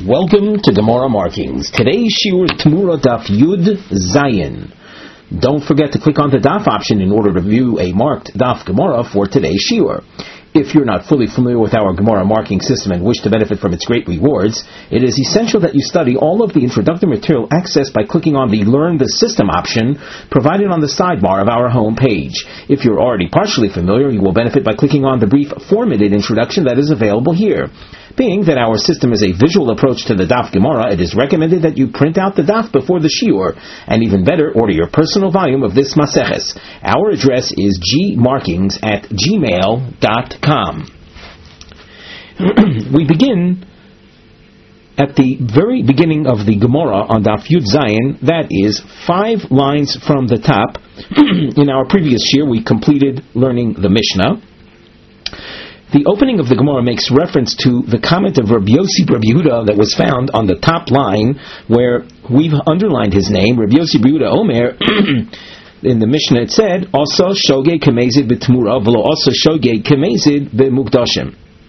Welcome to Gemara Markings. Today's shiur Tmura Daf Yud Zayin. Don't forget to click on the Daf option in order to view a marked Daf Gemara for today's shiur. If you're not fully familiar with our Gemara marking system and wish to benefit from its great rewards, it is essential that you study all of the introductory material accessed by clicking on the Learn the System option provided on the sidebar of our home page. If you're already partially familiar, you will benefit by clicking on the brief formatted introduction that is available here. Being that our system is a visual approach to the Daf Gemara, it is recommended that you print out the Daf before the shiur, and even better, order your personal volume of this Maseches. Our address is gmarkings@gmail.com. We begin at the very beginning of the Gemara on Daf Yud Zayin, that is 5 lines from the top. In our previous shiur, we completed learning the Mishnah. The opening of the Gemara makes reference to the comment of Rabbi Yossi Rabbi Yehuda that was found on the top line, where we've underlined his name, Rabbi Yossi Rabbi Yehuda Omer. In the Mishnah it said, also shogeg kemezid b'tmura, v'lo also shogeg kemezid b'mukdashim.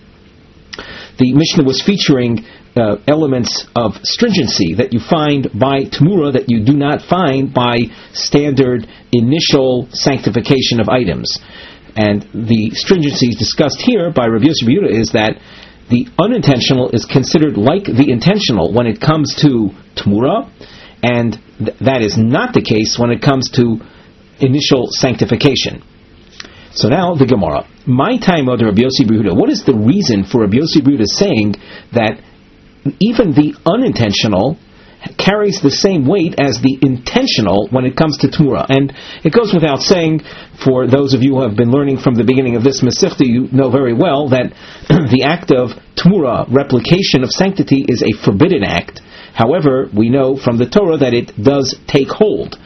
The Mishnah was featuring elements of stringency that you find by Tmura that you do not find by standard initial sanctification of items. And the stringency discussed here by Rabbi Yossi Rabbi Yehuda is that the unintentional is considered like the intentional when it comes to Tmura, and that is not the case when it comes to initial sanctification. So now the Gemara. My time of Rabbi Yossi Rabbi Yehuda. What is the reason for Rabbi Yossi Rabbi Yehuda saying that even the unintentional carries the same weight as the intentional when it comes to Tmura? And it goes without saying, for those of you who have been learning from the beginning of this Masechta, you know very well that the act of Tmura, replication of sanctity, is a forbidden act. However, we know from the Torah that it does take hold.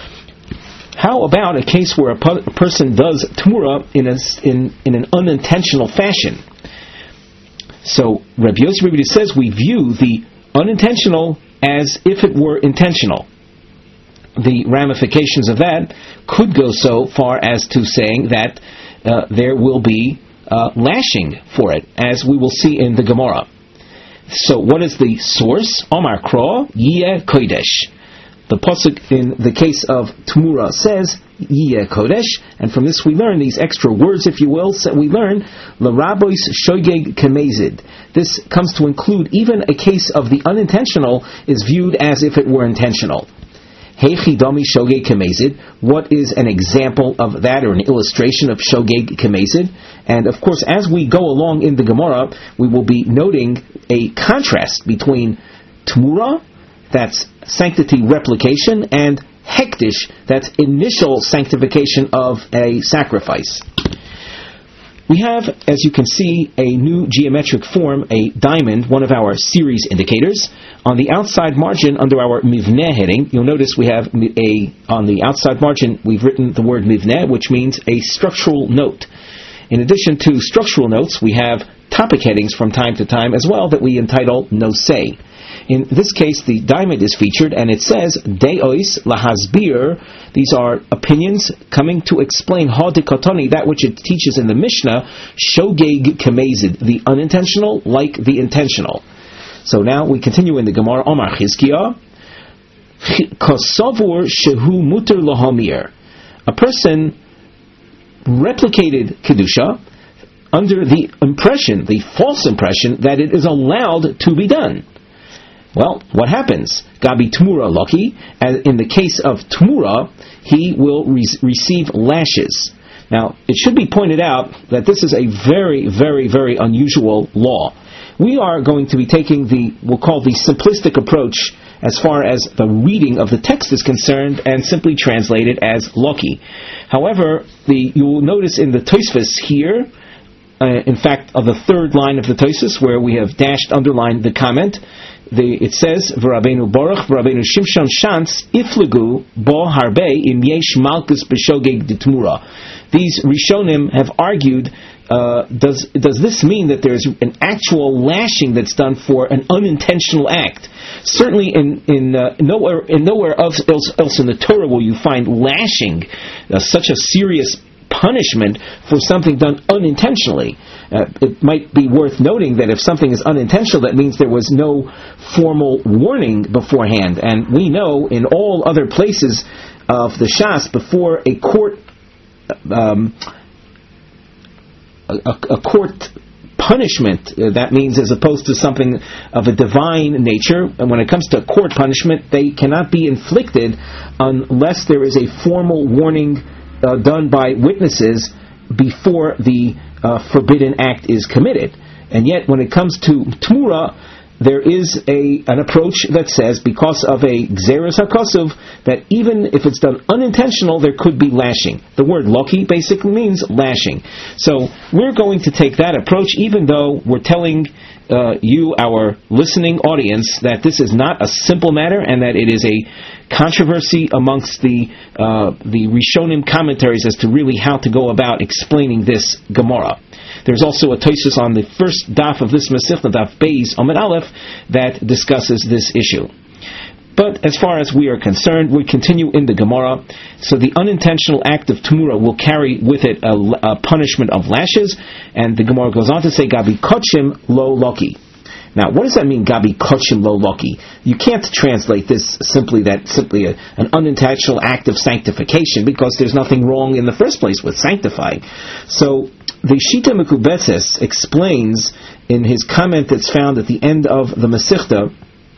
How about a case where a person does Tmura in an unintentional fashion? So Rabbi Yossi Rabbi Yehuda says we view the unintentional as if it were intentional. The ramifications of that could go so far as to saying that there will be lashing for it, as we will see in the Gemara. So what is the source? Omar Kro, Yeh Kodesh. The pasuk in the case of Tmura says Yeh Kodesh, and from this we learn these extra words, if you will. So we learn L'Rabois Shogeg Kemezid. This comes to include even a case of the unintentional is viewed as if it were intentional. Heichi Domi Shogeg Kemezid. What is an example of that, or an illustration of Shogeg Kemezid? And of course, as we go along in the Gemara, we will be noting a contrast between Tmura, that's sanctity replication, and Hektish, that's initial sanctification of a sacrifice. We have, as you can see, a new geometric form, a diamond, one of our series indicators. On the outside margin, under our Mivneh heading, you'll notice we have on the outside margin, we've written the word Mivneh, which means a structural note. In addition to structural notes, we have topic headings from time to time as well that we entitle Nosei. In this case, the diamond is featured, and it says, Deois lahasbir. These are opinions coming to explain hadikotoni, that which it teaches in the Mishnah, shogeg kemezid, the unintentional like the intentional. So now we continue in the Gemara, Omar Chizkiah, kosavur shehu muter lohamir. A person replicated Kedusha under the impression, the false impression, that it is allowed to be done. Well, what happens? Gabi Tmura Loki, as in the case of Tmura, he will receive lashes. Now, it should be pointed out that this is a very, very, very unusual law. We are going to be taking we'll call the simplistic approach as far as the reading of the text is concerned, and simply translate it as Loki. However, you will notice in the Tosfos here, in fact, of the third line of the Tosfos, where we have underlined the comment, it says, V'Rabbeinu Baruch, V'Rabbeinu Shimshon Shantz, Iflegu bo harbe im yesh malkus b'shogeg d'tmura. These Rishonim have argued, does this mean that there's an actual lashing that's done for an unintentional act? Certainly nowhere else in the Torah will you find lashing, such a serious punishment for something done unintentionally. It might be worth noting that if something is unintentional, that means there was no formal warning beforehand. And we know in all other places of the Shas, before a court a court punishment, that means as opposed to something of a divine nature, and when it comes to court punishment, they cannot be inflicted unless there is a formal warning done by witnesses before the forbidden act is committed. And yet when it comes to Tmura, there is an approach that says, because of a Gzeres HaKosov, that even if it's done unintentional, there could be lashing. The word loki basically means lashing. So we're going to take that approach, even though we're telling you, our listening audience, that this is not a simple matter, and that it is a controversy amongst the Rishonim commentaries as to really how to go about explaining this Gemara. There's also a Tosfos on the first daf of this Masechta, daf Beis Amud Aleph, that discusses this issue. But as far as we are concerned, we continue in the Gemara. So the unintentional act of Tmura will carry with it a punishment of lashes, and the Gemara goes on to say, Gabi Kochim lo loki. Now, what does that mean, Gabi Kochim lo loki? You can't translate this simply an unintentional act of sanctification, because there's nothing wrong in the first place with sanctifying. So the Shita Mekubetzes explains in his comment that's found at the end of the Masechta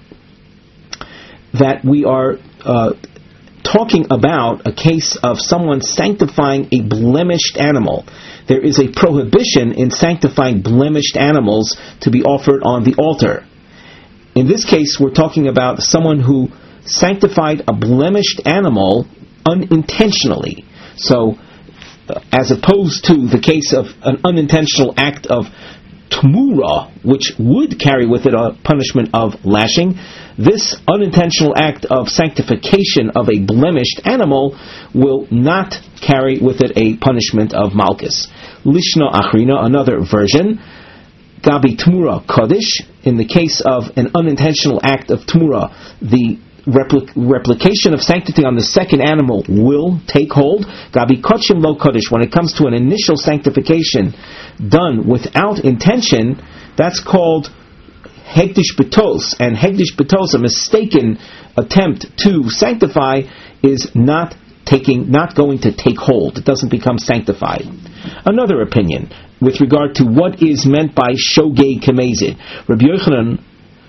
that we are talking about a case of someone sanctifying a blemished animal. There is a prohibition in sanctifying blemished animals to be offered on the altar. In this case, we're talking about someone who sanctified a blemished animal unintentionally. So, as opposed to the case of an unintentional act of Tmura, which would carry with it a punishment of lashing, this unintentional act of sanctification of a blemished animal will not carry with it a punishment of Malkus. Lishna Achrina, another version, Gabi Tmura Kodesh, in the case of an unintentional act of Tmura, the replication of sanctity on the second animal will take hold. Gabi Kochim lo Kodesh, when it comes to an initial sanctification done without intention, that's called Hegdish Betos, and Hegdish Betos, a mistaken attempt to sanctify, is not going to take hold. It doesn't become sanctified. Another opinion with regard to what is meant by Shogeg Kamezid. Rabbi Yochanan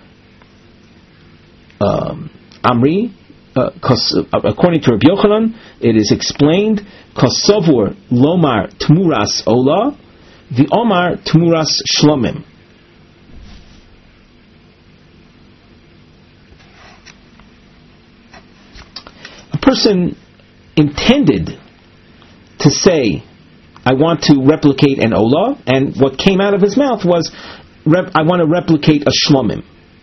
Amri, according to Rabbi Yochanan, it is explained, Kosovur Lomar Tmuras Ola, the Omar Tmuras Shlomim. A person intended to say, I want to replicate an Ola, and what came out of his mouth was, I want to replicate a Shlomim.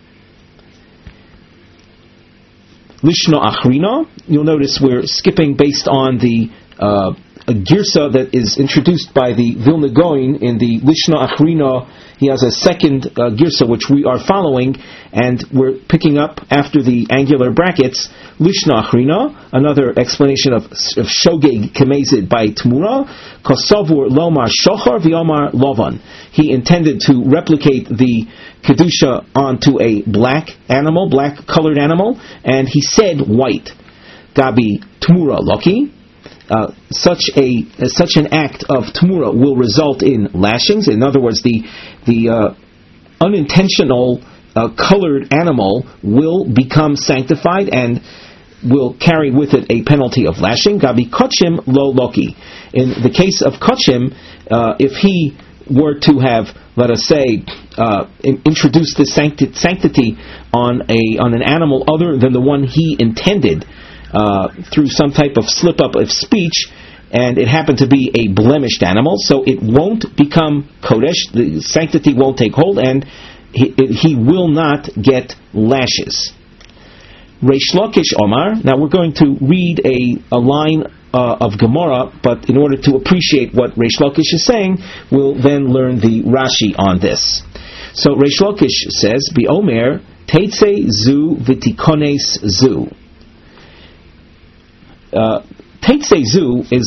Lishna Achrina, you'll notice we're skipping based on the a girsa that is introduced by the Vilna Gaon in the Lishna Achrina. He has a second girsa which we are following, and we're picking up after the angular brackets. Lishna Achrina, another explanation of Shogeg Kamezid by Tmura. Kosovur Lomar Shochar V'Omar Lovan. He intended to replicate the Kedusha onto a black colored animal, and he said white. Gabi Tmura Loki. Such an act of Tmura will result in lashings. In other words, the unintentional colored animal will become sanctified and will carry with it a penalty of lashing. Gabi Kochim lo Loki. In the case of Kochim, if he were to have, let us say, introduced the sanctity on an animal other than the one he intended, through some type of slip-up of speech, and it happened to be a blemished animal, so it won't become Kodesh, the sanctity won't take hold, and he will not get lashes. Reish Lakish Omar, now we're going to read a line of Gemara, but in order to appreciate what Reish Lakish is saying, we'll then learn the Rashi on this. So Reish Lakish says, B'omer, Teitze zu v'tikones zu. Teitze zu is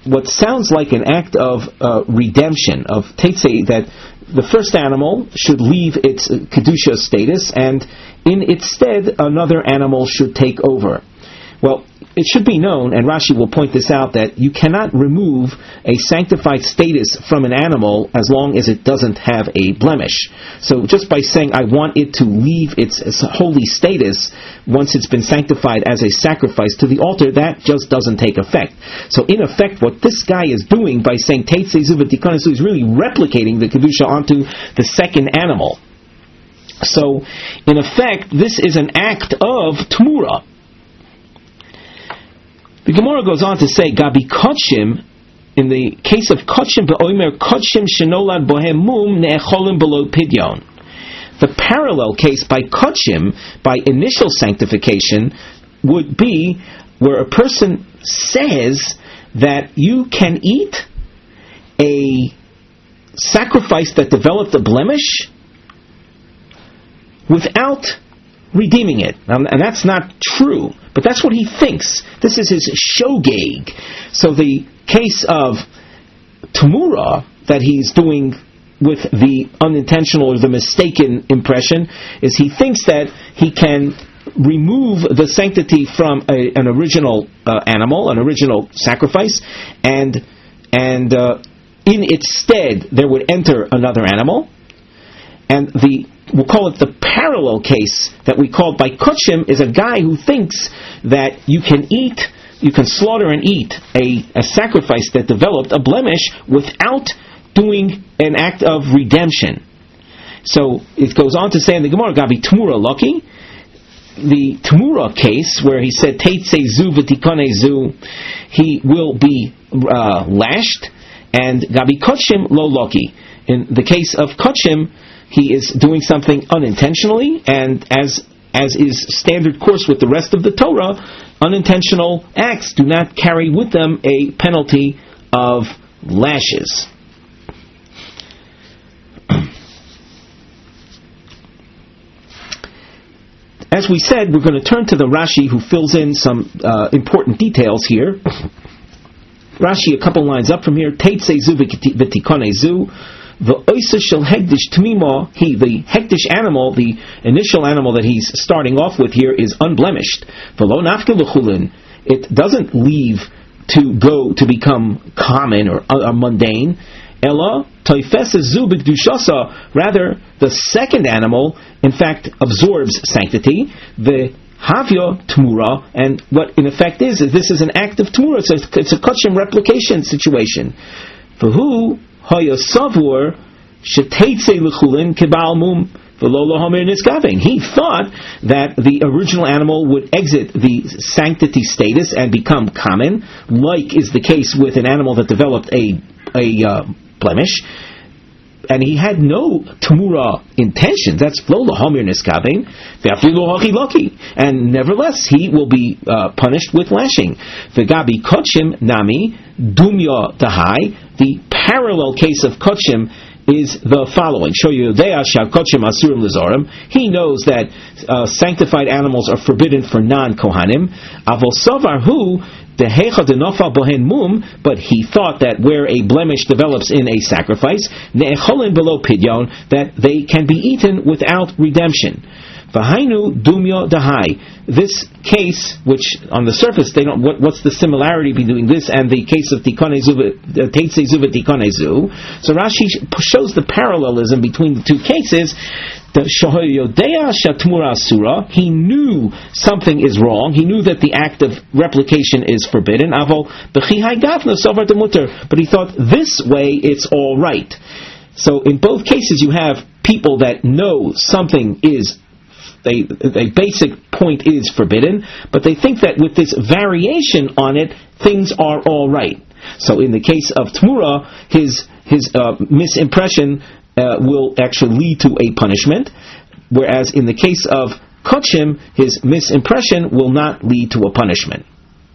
what sounds like an act of redemption, of Teitzei, that the first animal should leave its Kedusha status, and in its stead, another animal should take over. Well, it should be known, and Rashi will point this out, that you cannot remove a sanctified status from an animal as long as it doesn't have a blemish. So just by saying, I want it to leave its holy status once it's been sanctified as a sacrifice to the altar, that just doesn't take effect. So in effect, what this guy is doing by saying Teitzei Zu v'Tikone Zu is really replicating the Kedusha onto the second animal. So, in effect, this is an act of Tmura. The Gemara goes on to say, Gabi Kodshim, in the case of Kodshim be'omer Kodshim shenolad bohem mum ne'echolim below pidyon. The parallel case by Kodshim, by initial sanctification, would be where a person says that you can eat a sacrifice that developed a blemish without redeeming it. And that's not true, but that's what he thinks. This is his shogeg. So the case of Tamura that he's doing with the unintentional or the mistaken impression is he thinks that he can remove the sanctity from an original animal, an original sacrifice, and in its stead there would enter another animal, and we'll call it the parallel case that we called by Kodshim is a guy who thinks that you can slaughter and eat a sacrifice that developed a blemish without doing an act of redemption. So it goes on to say in the Gemara, Gabi Tmura Lucky, the Tmura case where he said Teitzei Zu v'Tikone Zu, he will be lashed, and Gabi Kodshim Lo Lucky. In the case of Kodshim, he is doing something unintentionally, and as is standard course with the rest of the Torah, unintentional acts do not carry with them a penalty of lashes. As we said, we're going to turn to the Rashi who fills in some important details here. Rashi, a couple lines up from here, Teitzei Zu v'Tikone Zu, the oisa shel hekdish tmima, the hekdish animal, the initial animal that he's starting off with here, is unblemished. V'lo nafke l'chulin, it doesn't leave to go to become common or mundane. Ella toifeses zu b'kedushasa, rather the second animal, in fact, absorbs sanctity. The havya tmura, and what in effect is this is an act of tmura. It's a Kodshim replication situation. For who? He thought that the original animal would exit the sanctity status and become common, like is the case with an animal that developed a blemish, and he had no Tamura intention. That's Lola Hamir Niskavein, and nevertheless he will be punished with lashing. V'gabi Kodshim Nami Dumya Dahai. The parallel case of Kodshim is the following. He knows that sanctified animals are forbidden for non-Kohanim. But he thought that where a blemish develops in a sacrifice, that they can be eaten without redemption. V'hainu dumya dahai. This case, which on the surface they don't, what's the similarity between this and the case of Tikone Zu, Teitzei Zu v'Tikone Zu? So Rashi shows the parallelism between the two cases. He knew something is wrong. He knew that the act of replication is forbidden. But he thought this way it's all right. So in both cases you have people that know something is a basic point is forbidden, but they think that with this variation on it, things are all right. So in the case of Tmura, his misimpression will actually lead to a punishment, whereas in the case of Kodshim, his misimpression will not lead to a punishment.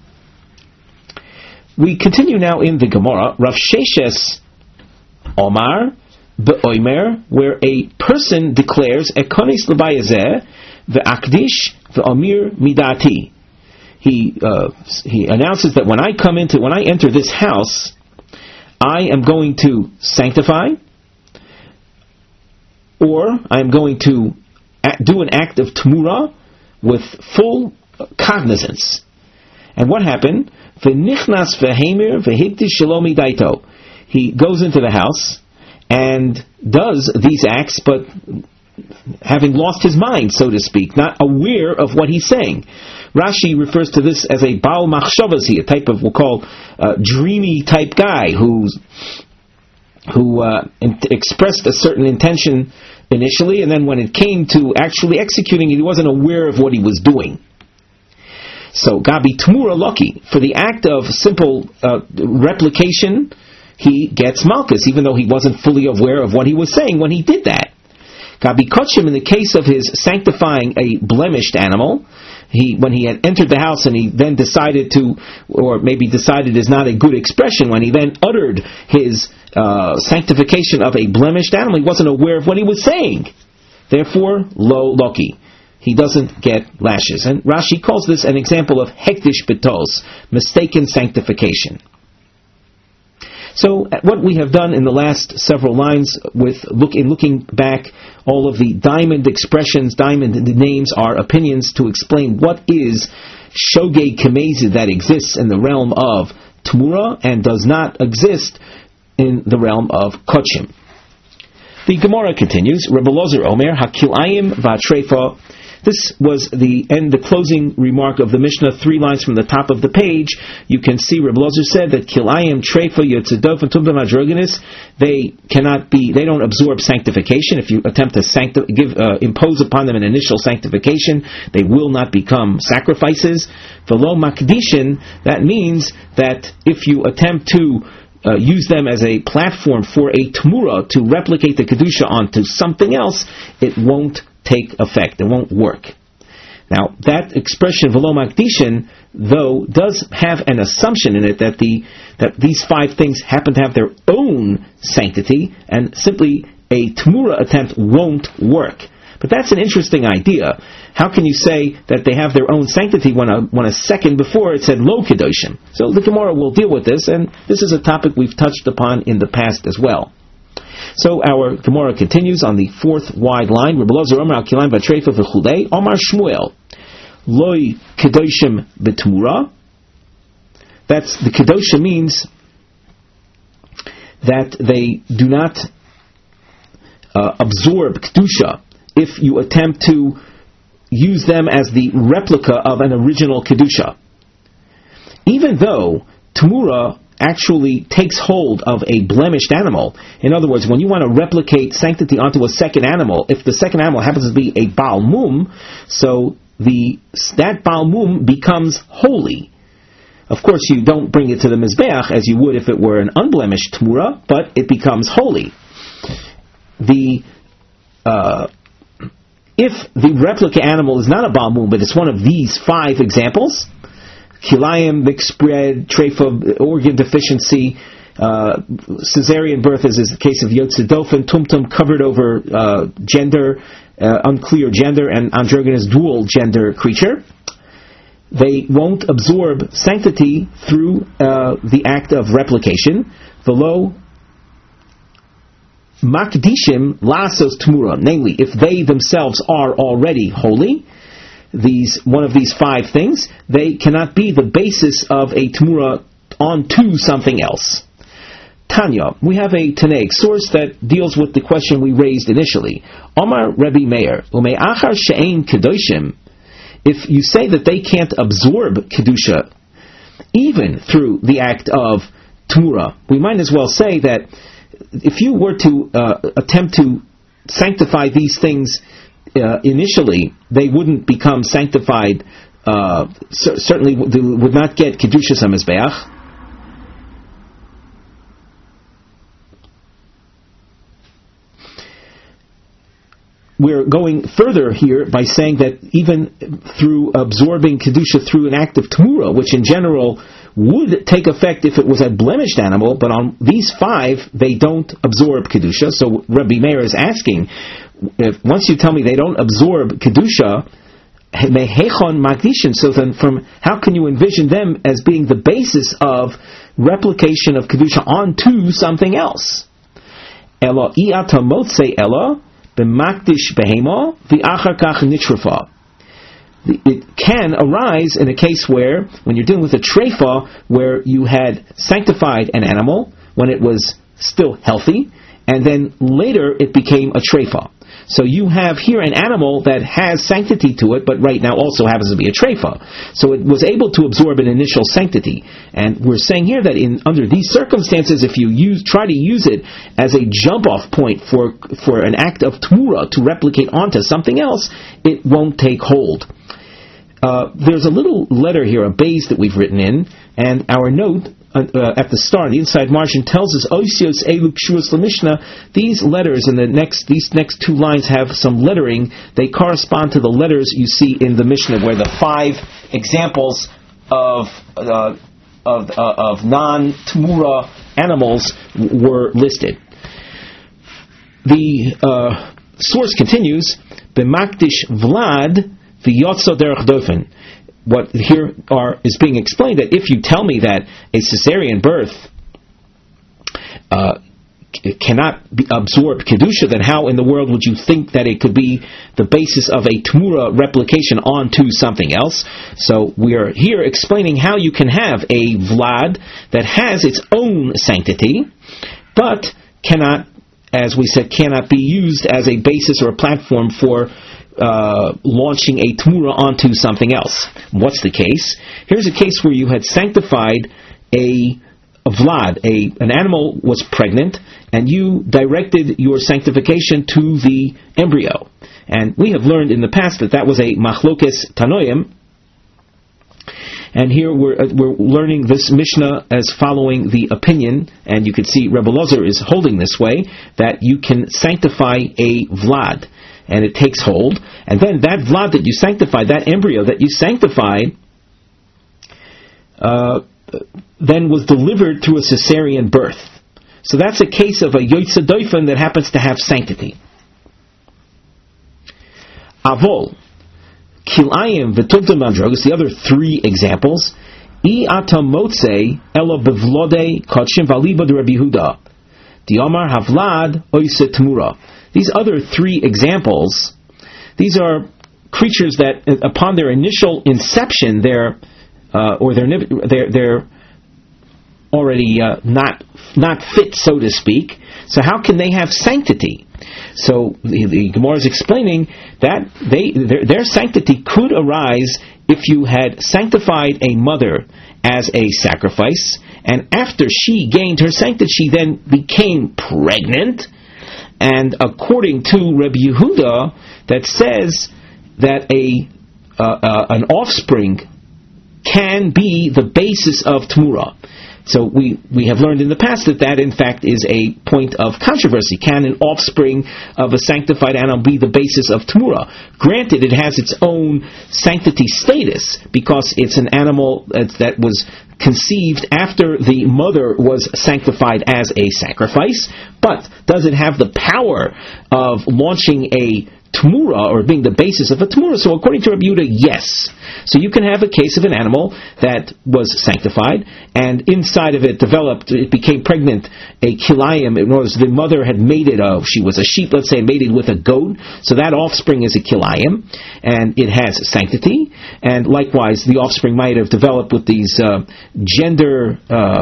We continue now in the Gemara, Rav Sheshes Omar be'omer, where a person declares Ekonis l'bayazeh ve'akdish ve'amir midati. he announces that when I enter this house, I am going to sanctify, or I am going to do an act of Tamura with full cognizance. And what happened? V'nichnas v'heimir v'hikdish shalomi daito. He goes into the house and does these acts, but having lost his mind, so to speak, not aware of what he's saying. Rashi refers to this as a Baal Machshavasi, a type of, we'll call, dreamy type guy who expressed a certain intention initially, and then when it came to actually executing it, he wasn't aware of what he was doing. So, Gabi Tmura Loki, for the act of simple replication, he gets Malchus, even though he wasn't fully aware of what he was saying when he did that. Gabi Kochim, in the case of his sanctifying a blemished animal, when he had entered the house and he then decided to, or maybe decided is not a good expression, when he then uttered his sanctification of a blemished animal, he wasn't aware of what he was saying. Therefore, lo loki. He doesn't get lashes. And Rashi calls this an example of hektish betos, mistaken sanctification. So, what we have done in the last several lines, in looking back, all of the diamond expressions, diamond names are opinions to explain what is shogeg kemezid that exists in the realm of Tmura and does not exist in the realm of Kochim. The Gemara continues, Rebbe Lozer Omer, Hakilayim v'atrefa. This was the closing remark of the Mishnah, 3 lines from the top of the page. You can see Rebbe Lozer said that Kilayim, Treifa, Yotzedof, and Tumdam Adrogenis, they don't absorb sanctification. If you attempt to impose upon them an initial sanctification, they will not become sacrifices. Velo Makdishin, that means that if you attempt to use them as a platform for a Tmura to replicate the Kedusha onto something else, it won't take effect. It won't work. Now, that expression, Velo Makdishin, though, does have an assumption in it that these 5 things happen to have their own sanctity, and simply a Tmura attempt won't work. But that's an interesting idea. How can you say that they have their own sanctity when a second before it said Lo Kedoshim? So the Gemara will deal with this, and this is a topic we've touched upon in the past as well. So our Gemara continues on the 4th wide line. Rebbe Lozer Omer al Kilayim v'atrefa v'chulei. Omar Shmuel Loi Kedoshim b'Tmura. That's the Kedosha means that they do not absorb Kedusha if you attempt to use them as the replica of an original Kedusha. Even though Tmura actually takes hold of a blemished animal. In other words, when you want to replicate sanctity onto a second animal, if the second animal happens to be a Baal Mum, so that Baal Mum becomes holy. Of course, you don't bring it to the Mizbeach as you would if it were an unblemished Tmura, but it becomes holy. If the replica animal is not a Baal Mum, but it's one of these 5 examples, Kilayim, mixed bread, treifa, organ deficiency, cesarean birth, as is the case of Yotzedofen, Tumtum, covered over gender, unclear gender, and androgynous dual gender creature. They won't absorb sanctity through the act of replication. Velo Makdishim lasos Tmura, namely, if they themselves are already holy, one of these 5 things, they cannot be the basis of a Tmura onto something else. Tanya, we have a Tanaic source that deals with the question we raised initially. Omar Rebbe Meir, Ume'achar she'ein kedoshim, if you say that they can't absorb Kedusha, even through the act of Tmura, we might as well say that if you were to attempt to sanctify these things initially, they wouldn't become sanctified, certainly they would not get Kedushas HaMizbeach. We're going further here by saying that even through absorbing Kedusha through an act of Tmura, which in general would take effect if it was a blemished animal, but on these 5, they don't absorb Kedusha. So Rabbi Meir is asking, if once you tell me they don't absorb Kedusha Mehechon Magdishin. So then, from how can you envision them as being the basis of replication of kedusha onto something else? Elo iata motze elo b'makdish behema v'achar kach nitrafa. It can arise in a case where, when you're dealing with a treifa, where you had sanctified an animal when it was still healthy, and then later it became a treifa. So you have here an animal that has sanctity to it, but right now also happens to be a treifa. So it was able to absorb an initial sanctity. And we're saying here that under these circumstances, if you try to use it as a jump-off point for an act of tmura to replicate onto something else, it won't take hold. There's a little letter here, a base that we've written in, and our note at the start, the inside margin tells us Oisios Elu Kshuas Lamishna. These letters in these next two lines have some lettering. They correspond to the letters you see in the Mishnah, where the 5 examples of non-Tamura animals were listed. The source continues, B'makdish Vlad v'yotzo derech dofen. What here is being explained, that if you tell me that a cesarean birth cannot absorb kedusha, then how in the world would you think that it could be the basis of a tmura replication onto something else? So we are here explaining how you can have a vlad that has its own sanctity, but cannot, as we said, cannot be used as a basis or a platform for launching a tmura onto something else. What's the case? Here's a case where you had sanctified a vlad, an animal was pregnant, and you directed your sanctification to the embryo. And we have learned in the past that was a machlokes tanoim. And here we're learning this Mishnah as following the opinion, and you can see Rebbe Lozer is holding this way, that you can sanctify a vlad, and it takes hold, and then that vlad that you sanctified, that embryo that you sanctified, then was delivered through a cesarean birth. So that's a case of a yotze doifen that happens to have sanctity. Avol, kilayim v'tumtum androgus, the other 3 examples, I atam motze elo bevlode kodshim v'aliba de Rabbi Yehuda, diomar havlad oise tmura. These other 3 examples, these are creatures that, upon their initial inception, they're already not fit, so to speak. So how can they have sanctity? So the Gemara is explaining that their sanctity could arise if you had sanctified a mother as a sacrifice, and after she gained her sanctity, she then became pregnant. And according to Rabbi Yehuda, that says that an offspring can be the basis of Tmura. So we have learned in the past that in fact is a point of controversy. Can an offspring of a sanctified animal be the basis of Tmura? Granted, it has its own sanctity status because it's an animal that was conceived after the mother was sanctified as a sacrifice, but does it have the power of launching a Tmura, or being the basis of a Tmura? So according to Rabbi Yehuda, yes. So you can have a case of an animal that was sanctified, and inside of it became pregnant, a kilayim. In other words, the mother had mated, she was a sheep, let's say, mated with a goat, so that offspring is a kilayim, and it has sanctity. And likewise, the offspring might have developed with these gender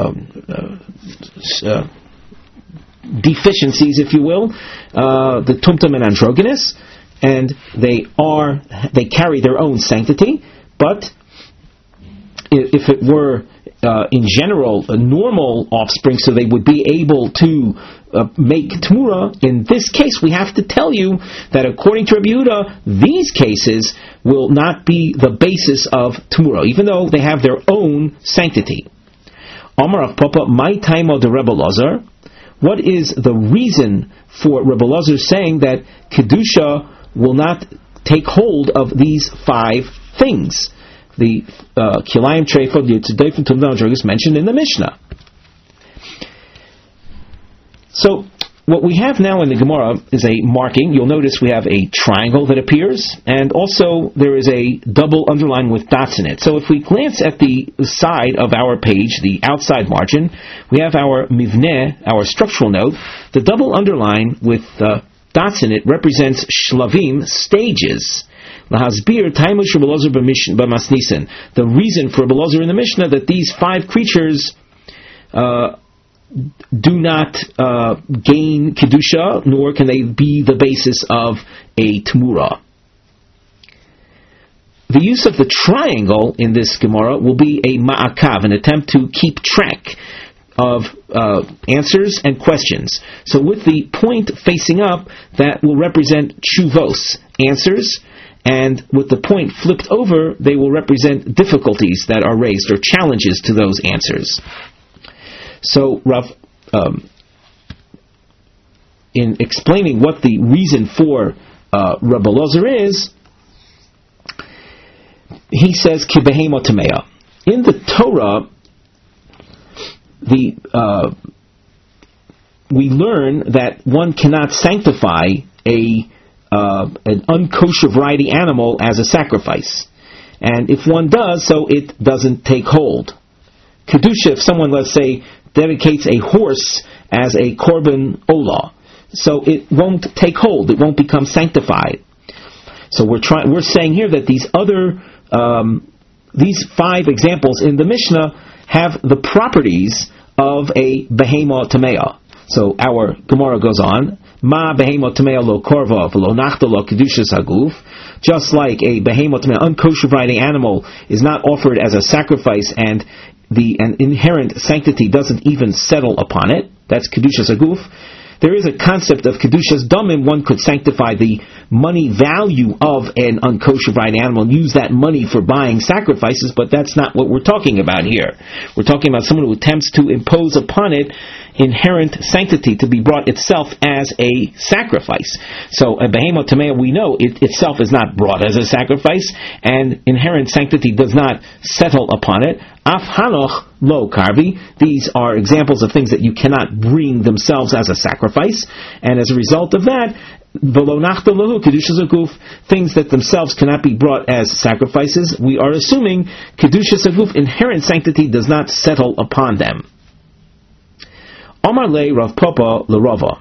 deficiencies, if you will, the tumtum and androgynous, and they carry their own sanctity. But if it were in general a normal offspring, so they would be able to make Tmura, in this case we have to tell you that according to Rabbi Yehuda, these cases will not be the basis of Tmura, even though they have their own sanctity. Amar Rav Papa, my time of the Rebbe Lozer. What is the reason for Rebbe Lozer saying that Kedusha will not take hold of these 5 things? The Kilayim, Treifa, the Tzedek, and Tumdam Androgus mentioned in the Mishnah. So what we have now in the Gemara is a marking. You'll notice we have a triangle that appears, and also there is a double underline with dots in it. So if we glance at the side of our page, the outside margin, we have our mivneh, our structural note. The double underline with dots in it represents shlavim, stages. Lahasbir taimush Rabbi Elazar b'masnisen. The reason for Rabbi Elazar in the Mishnah that these 5 creatures do not gain kedusha, nor can they be the basis of a tmura. The use of the triangle in this Gemara will be a ma'akav, an attempt to keep track of answers and questions. So with the point facing up, that will represent tshuvos, answers, and with the point flipped over, they will represent difficulties that are raised, or challenges to those answers. So Rav, in explaining what the reason for Rabbi Elazar is, he says, Ki behema tameya. In the Torah, we learn that one cannot sanctify an unkosher variety animal as a sacrifice. And if one does, so it doesn't take hold. Kedusha, if someone, let's say, dedicates a horse as a korban olah, so it won't take hold, it won't become sanctified. So we're saying here that these 5 examples in the Mishnah have the properties of a behema tameya. So our Gemara goes on, Ma behema tameya lo korva v'lo nachta lo kedushas haguf. Just like a behema tameya, unkosher variety animal, is not offered as a sacrifice, and an inherent sanctity doesn't even settle upon it. That's kedushas haguf. There is a concept of kedushas damim. One could sanctify the money value of an unkosher variety animal and use that money for buying sacrifices, but that's not what we're talking about here. We're talking about someone who attempts to impose upon it inherent sanctity to be brought itself as a sacrifice. So a behema tameya, we know it itself is not brought as a sacrifice, and inherent sanctity does not settle upon it. Af hanoch lo karvi. These are examples of things that you cannot bring themselves as a sacrifice, and as a result of that, v'lo nachta lahu kedushas haguf, things that themselves cannot be brought as sacrifices, we are assuming kedushas haguf, inherent sanctity, does not settle upon them. Omar le Rav Papa le Rava.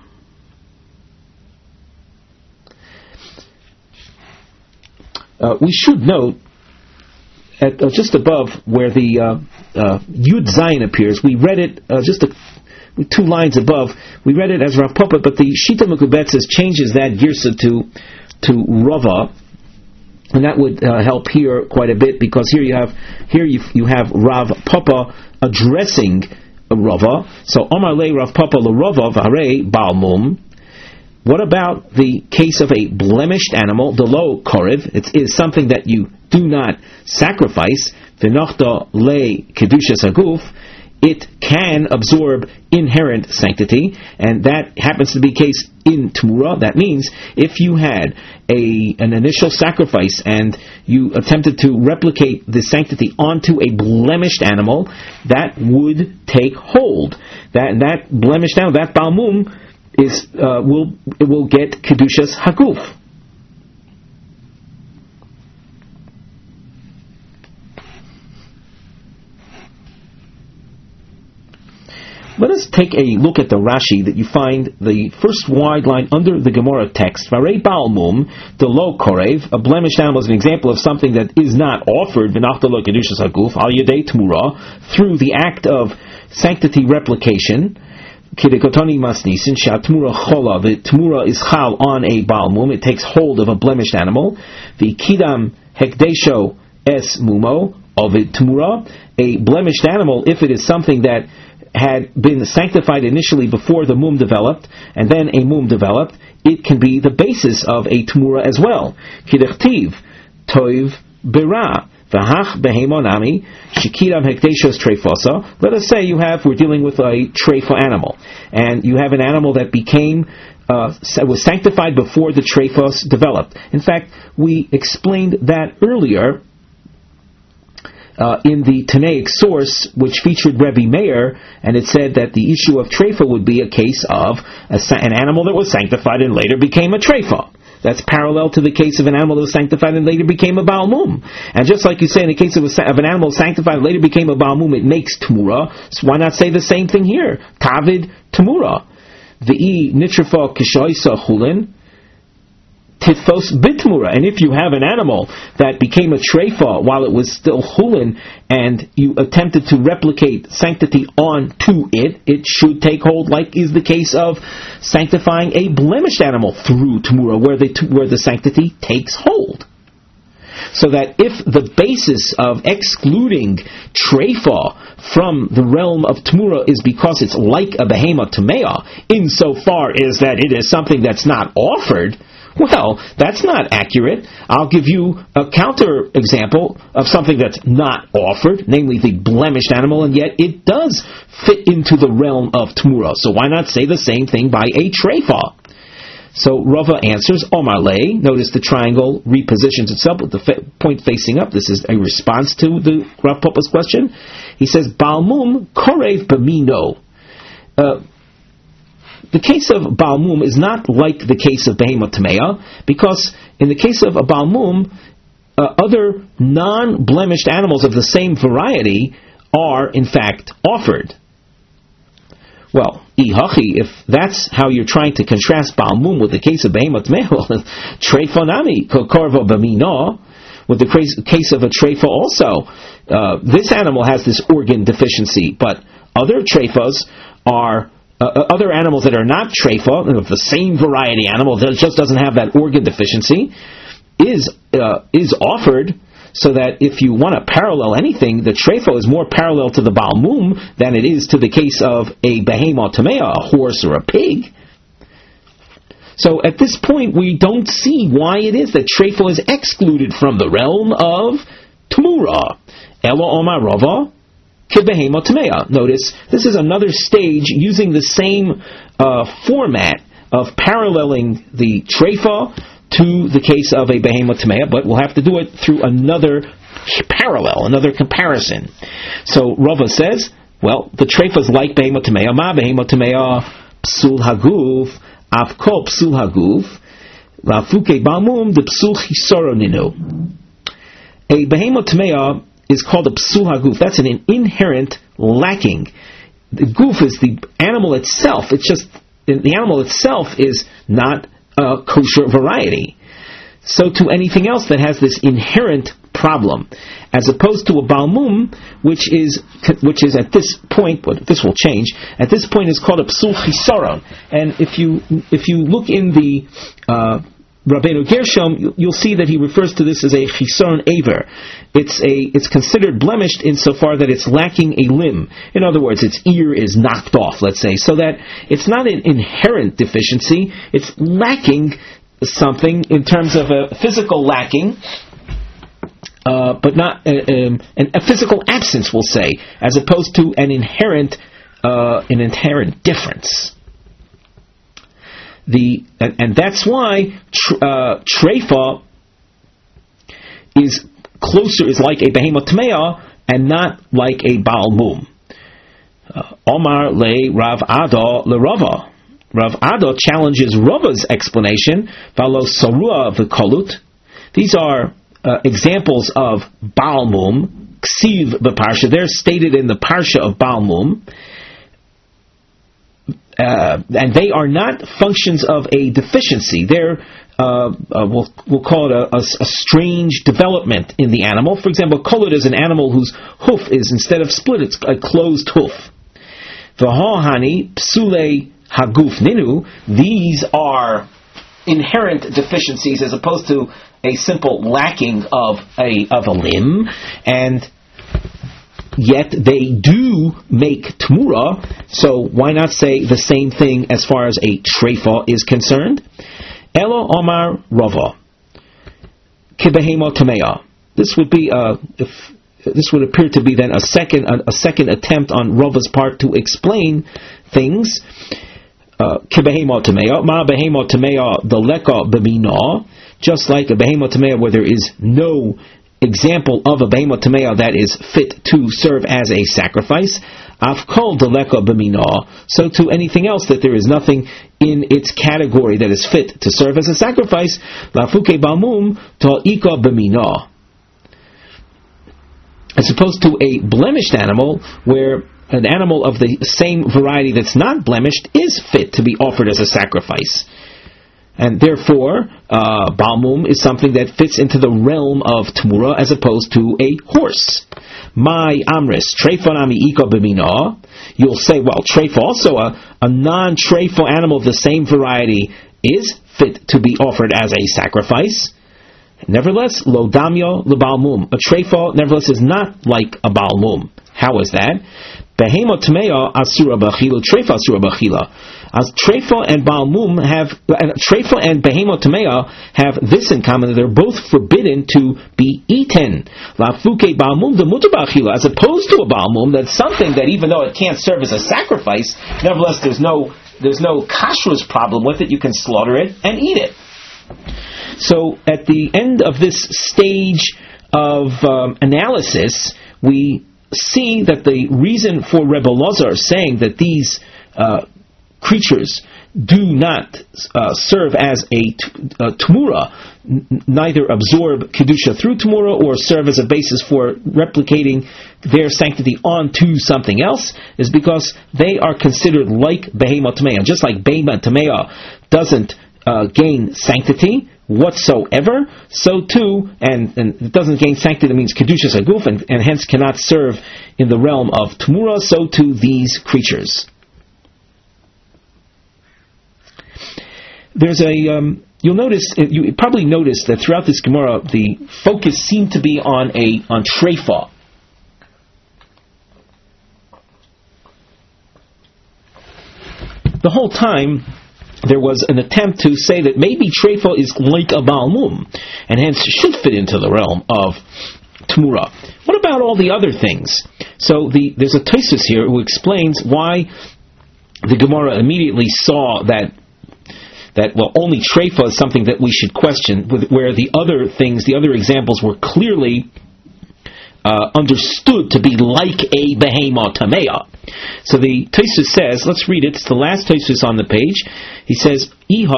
We should note, at just above where the Yud Zayin appears, we read it just 2 lines above. We read it as Rav Papa, but the Shita Mekubetzes changes that girsa to Rava, and that would help here quite a bit, because here you have Rav Papa addressing Rava. So Omar le Rav Papa le Rava v'harei Baal Mum. What about the case of a blemished animal, the lo korev? It is something that you do not sacrifice. V'nochta le kedushas haguf. It can absorb inherent sanctity, and that happens to be the case in Tmura. That means if you had an initial sacrifice and you attempted to replicate the sanctity onto a blemished animal, that would take hold. That blemished animal, that Baal Mum, will get kedushas haguf. Let us take a look at the Rashi that you find the first wide line under the Gemara text. Varei Baal Mum, the lo korev, a blemished animal is an example of something that is not offered, v'nachta lo kedushas haguf, al yedei tmura, through the act of sanctity replication. Kidekotoni masnisin, shatmura chola, the tmura is chal on a Baal Mum, it takes hold of a blemished animal. The kidam hekdesho es mumo, of a tmura, a blemished animal, if it is something that had been sanctified initially before the mum developed, and then a mum developed, it can be the basis of a tmura as well. Kidechtiv toiv bera v'hach behemonami shikiram hekdeshos treifosa. Let us say we're dealing with a treifa animal, and you have an animal that was sanctified before the treifos developed. In fact, we explained that earlier. in the Tanaic source, which featured Rebbe Meir, and it said that the issue of treifa would be a case of an animal that was sanctified and later became a treifa. That's parallel to the case of an animal that was sanctified and later became a Baal Mum. And just like you say, in the case of an animal sanctified and later became a Baal Mum, it makes Tumura. So why not say the same thing here? Tavid Tumura. V'i nitrifa kishoisa chulin. Tifos bitmura. And if you have an animal that became a treifa while it was still chulin, and you attempted to replicate sanctity onto it, it should take hold, like is the case of sanctifying a blemished animal through tumura, where the sanctity takes hold. So that if the basis of excluding treifa from the realm of tumura is because it's like a behema tamea, insofar as that it is something that's not offered, well, that's not accurate. I'll give you a counter example of something that's not offered, namely the blemished animal, and yet it does fit into the realm of Tumura. So why not say the same thing by a treifa? So Rava answers, Omar Lei. Notice the triangle repositions itself with the point facing up. This is a response to the Rav Papa's question. He says, Balmum korev b'mino. The case of Baal Mum is not like the case of Behema Tamea, because in the case of a Baal Mum, other non-blemished animals of the same variety are, in fact, offered. Well, ihachi, if that's how you're trying to contrast Baal Mum with the case of Behema Tamea, Treifonami, Korva Bamina, with the case of a treifa also. This animal has this organ deficiency, but other treifas are other animals that are not treifa, of the same variety animal that just doesn't have that organ deficiency, is offered, so that if you want to parallel anything, the treifa is more parallel to the Baal Mum than it is to the case of a behema tamea, a horse or a pig. So at this point, we don't see why it is that treifa is excluded from the realm of Tumura. Ela Omar Rava Kibehema Tamea. Notice, this is another stage using the same format of paralleling the treifa to the case of a Behema Tamea, but we'll have to do it through another parallel, another comparison. So Rava says, well, the treifa is like Behema Tamea. Ma Behema Tamea Psul Haguf, Avko Psul Haguf, Rafuke Balmum, the Psul Chisoroninu. A Behema Tamea is called a psul haguf. That's an inherent lacking. The goof is the animal itself. It's just the animal itself is not a kosher variety. So to anything else that has this inherent problem, as opposed to a balmum, which is at this point, but this will change. At this point, is called a psul chisaron. And if you look in the Rabbeinu Gershom, you'll see that he refers to this as a chisaron aver. It's considered blemished insofar that it's lacking a limb. In other words, its ear is knocked off, let's say, so that it's not an inherent deficiency, it's lacking something in terms of a physical lacking, but not a physical absence, we'll say, as opposed to an inherent difference. And that's why treifa is like a behema tamea and not like a Baal Mum. Omar le Rav Ada le Rava. Rav Ada challenges Rava's explanation. Valo sarua v'kolut. These are examples of Baal Mum. Ksiv b'parsha. They're stated in the parsha of Baal Mum. And they are not functions of a deficiency. They're we'll call it a strange development in the animal. For example, kolut is an animal whose hoof is, instead of split, it's a closed hoof. V'hohani psule haguf ninu. These are inherent deficiencies as opposed to a simple lacking of a limb, and yet they do make tmura, so why not say the same thing as far as a treifa is concerned? Elo Omar Rava Kibehema Tamea. This would be this would appear to be then a second attempt on Rava's part to explain things. Kibehema Tamea, Ma Behema Tamea the Leka Bemina, just like a Behema Tamea where there is no example of a behemoth tamea that is fit to serve as a sacrifice, afkol deleka b'mino, so to anything else that there is nothing in its category that is fit to serve as a sacrifice, lafuke balmum ta'ika b'mino, as opposed to a blemished animal, where an animal of the same variety that's not blemished is fit to be offered as a sacrifice. And therefore, balmum is something that fits into the realm of Tamura as opposed to a horse. My amris, trefonami ika b'mina. You'll say, well, trefa, also a non-trefa animal of the same variety, is fit to be offered as a sacrifice. Nevertheless, lo damyo lebalmum. A trefa, nevertheless, is not like a balmum. How is that? Behemo tamea asura b'achila, trefa asura b'achila. As trefa and balmum trefa and behemo tamea have this in common, that they're both forbidden to be eaten. Lafuke balmum the mutar b'achila, as opposed to a balmum that's something that even though it can't serve as a sacrifice, nevertheless there's no kashrus problem with it. You can slaughter it and eat it. So at the end of this stage of analysis, we see that the reason for Rebbe Lazar saying that these creatures do not serve as a Tamura, neither absorb Kedusha through Tamura or serve as a basis for replicating their sanctity onto something else, is because they are considered like Behemah Tamea. Just like Behemah Tamea doesn't gain sanctity whatsoever, so too, and it doesn't gain sanctity, that means Kedusha Saguf, and hence cannot serve in the realm of Tamura, so too these creatures. There's a, you'll notice, you probably noticed that throughout this Gemara, the focus seemed to be on Treifa. The whole time, there was an attempt to say that maybe Treifa is like a Balmum, and hence should fit into the realm of Tamura. What about all the other things? So there's a Tosfos here who explains why the Gemara immediately saw that only Treifa is something that we should question, where the other things, the other examples were clearly understood to be like a Behemah Tamea. So the Tosfos says, let's read it, it's the last Tosfos on the page. He says,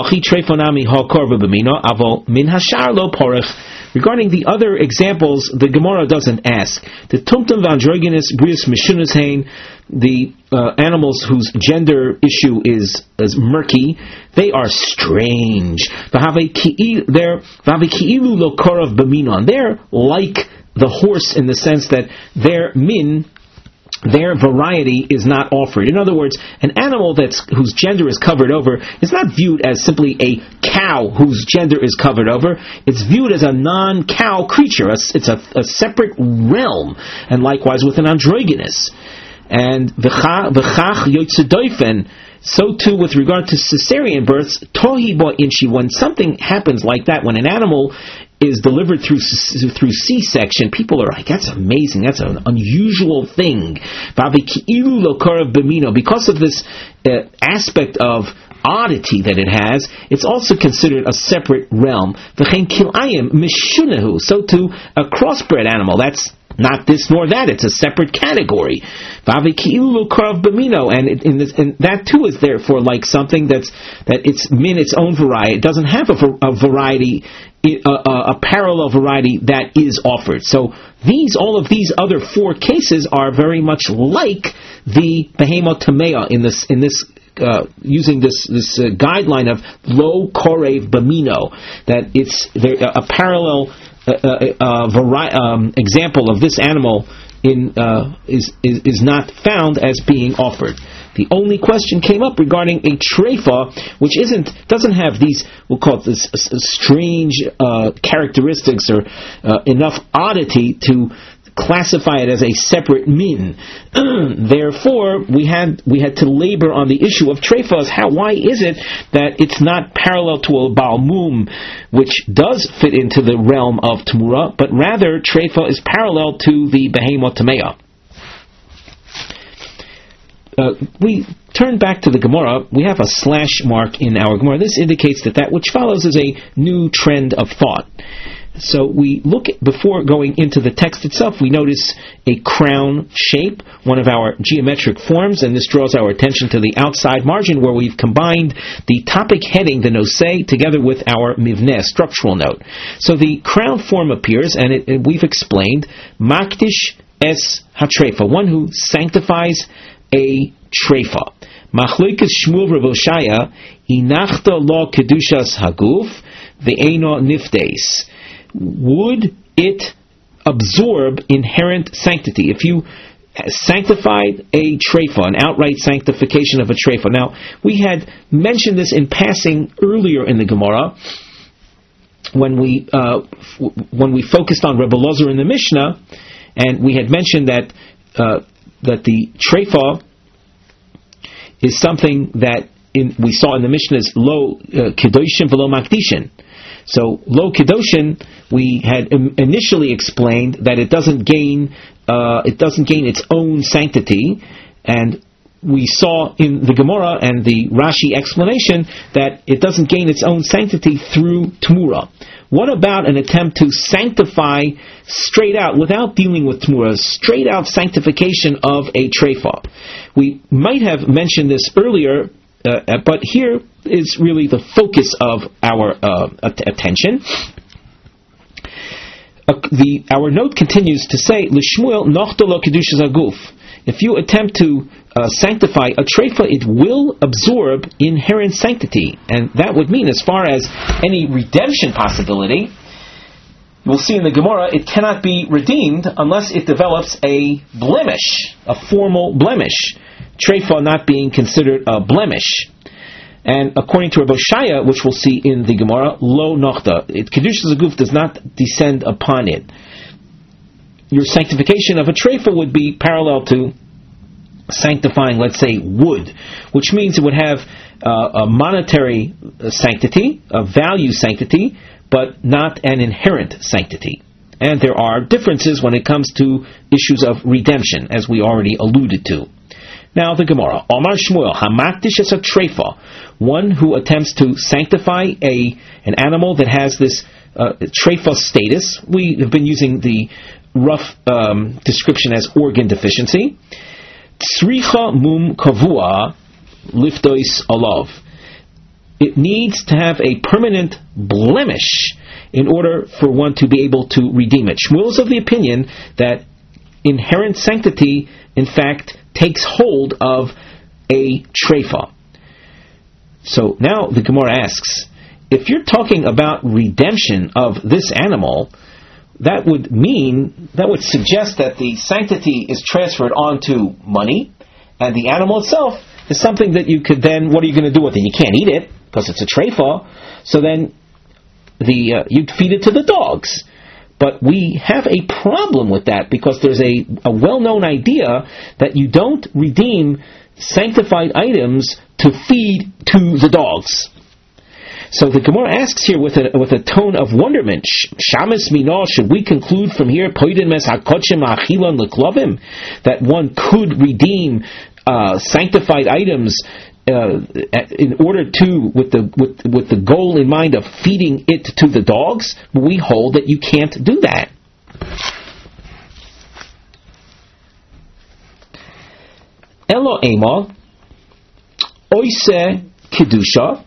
regarding the other examples, the Gemara doesn't ask. The Tumtum Vandroginus Brius Mishunas Hain, the animals whose gender issue is murky, they are strange. They're like the horse in the sense that their variety is not offered. In other words, an animal whose gender is covered over is not viewed as simply a cow whose gender is covered over. It's viewed as a non-cow creature. It's a separate realm. And likewise with an androgynous. And v'chach yotzedoifen, so too with regard to cesarean births, tohi bo inchi, when something happens like that, when an animal is delivered through C-section, people are like, that's amazing, that's an unusual thing. Because of this aspect of oddity that it has, it's also considered a separate realm. So too, a crossbred animal, that's not this nor that, it's a separate category. And that too is therefore like something that it's its own variety. It doesn't have a variety, a parallel variety that is offered. So all of these other four cases are very much like the Behemah Tamea in this using this guideline of lo korev b'mino, that it's a parallel example of this animal is not found as being offered. The only question came up regarding a treifa, which doesn't have these, we'll call it this strange characteristics or enough oddity to classify it as a separate min. Therefore, we had to labor on the issue of treifas. Why is it that it's not parallel to a balmum, which does fit into the realm of Tamura, but rather treifa is parallel to the Behemah Tamea? We turn back to the Gemara. We have a slash mark in our Gemara. This indicates that which follows is a new trend of thought. So we look at, before going into the text itself, we notice a crown shape, one of our geometric forms, and this draws our attention to the outside margin where we've combined the topic heading, the nosei, together with our mivneh, structural note. So the crown form appears, and we've explained, makdish es hatrefa, one who sanctifies a trefa. Machlokes Shmuel Rav Oshaya, inachta lo kedushas haguf, ve'eno nifdes. Would it absorb inherent sanctity? If you sanctified a treifa, an outright sanctification of a treifa. Now, we had mentioned this in passing earlier in the Gemara when we focused on Rebbe Lozer in the Mishnah, and we had mentioned that the treifa is something that we saw in the Mishnah as lo kedoshim v'lo makdishin. So lo kedoshin, we had initially explained that it doesn't gain its own sanctity, and we saw in the Gemara and the Rashi explanation that it doesn't gain its own sanctity through Tmura. What about an attempt to sanctify straight out, without dealing with Tmura, straight out sanctification of a treifa? We might have mentioned this earlier, but here is really the focus of our attention. Our note continues to say, L'shmuel nochta lo kedushas haguf. If you attempt to sanctify a treifa, it will absorb inherent sanctity, and that would mean, as far as any redemption possibility, we'll see in the Gemara, it cannot be redeemed unless it develops a blemish, a formal blemish. Treifa not being considered a blemish. And according to Rav Oshaya, which we'll see in the Gemara, lo nochta, kedushas haguf does not descend upon it. Your sanctification of a treifa would be parallel to sanctifying, let's say, wood, which means it would have a monetary sanctity, a value sanctity, but not an inherent sanctity. And there are differences when it comes to issues of redemption, as we already alluded to. Now the Gemara, Omar Shmuel, hamakdish es a treifa, one who attempts to sanctify an animal that has this treifa status. We have been using the rough description as organ deficiency. Tzricha mum kavua liftois alav. It needs to have a permanent blemish in order for one to be able to redeem it. Shmuel is of the opinion that inherent sanctity, in fact, takes hold of a treifa. So now the Gemara asks, if you're talking about redemption of this animal, that would suggest that the sanctity is transferred onto money, and the animal itself is something that you could then, what are you going to do with it? You can't eat it, because it's a treifa, so then you'd feed it to the dogs. But we have a problem with that, because there's a well-known idea that you don't redeem sanctified items to feed to the dogs. So the Gemara asks here with a tone of wonderment, Shamas Minah, should we conclude from here that one could redeem sanctified items in order to, with the goal in mind of feeding it to the dogs? We hold that you can't do that. Elo ema oise kedusha.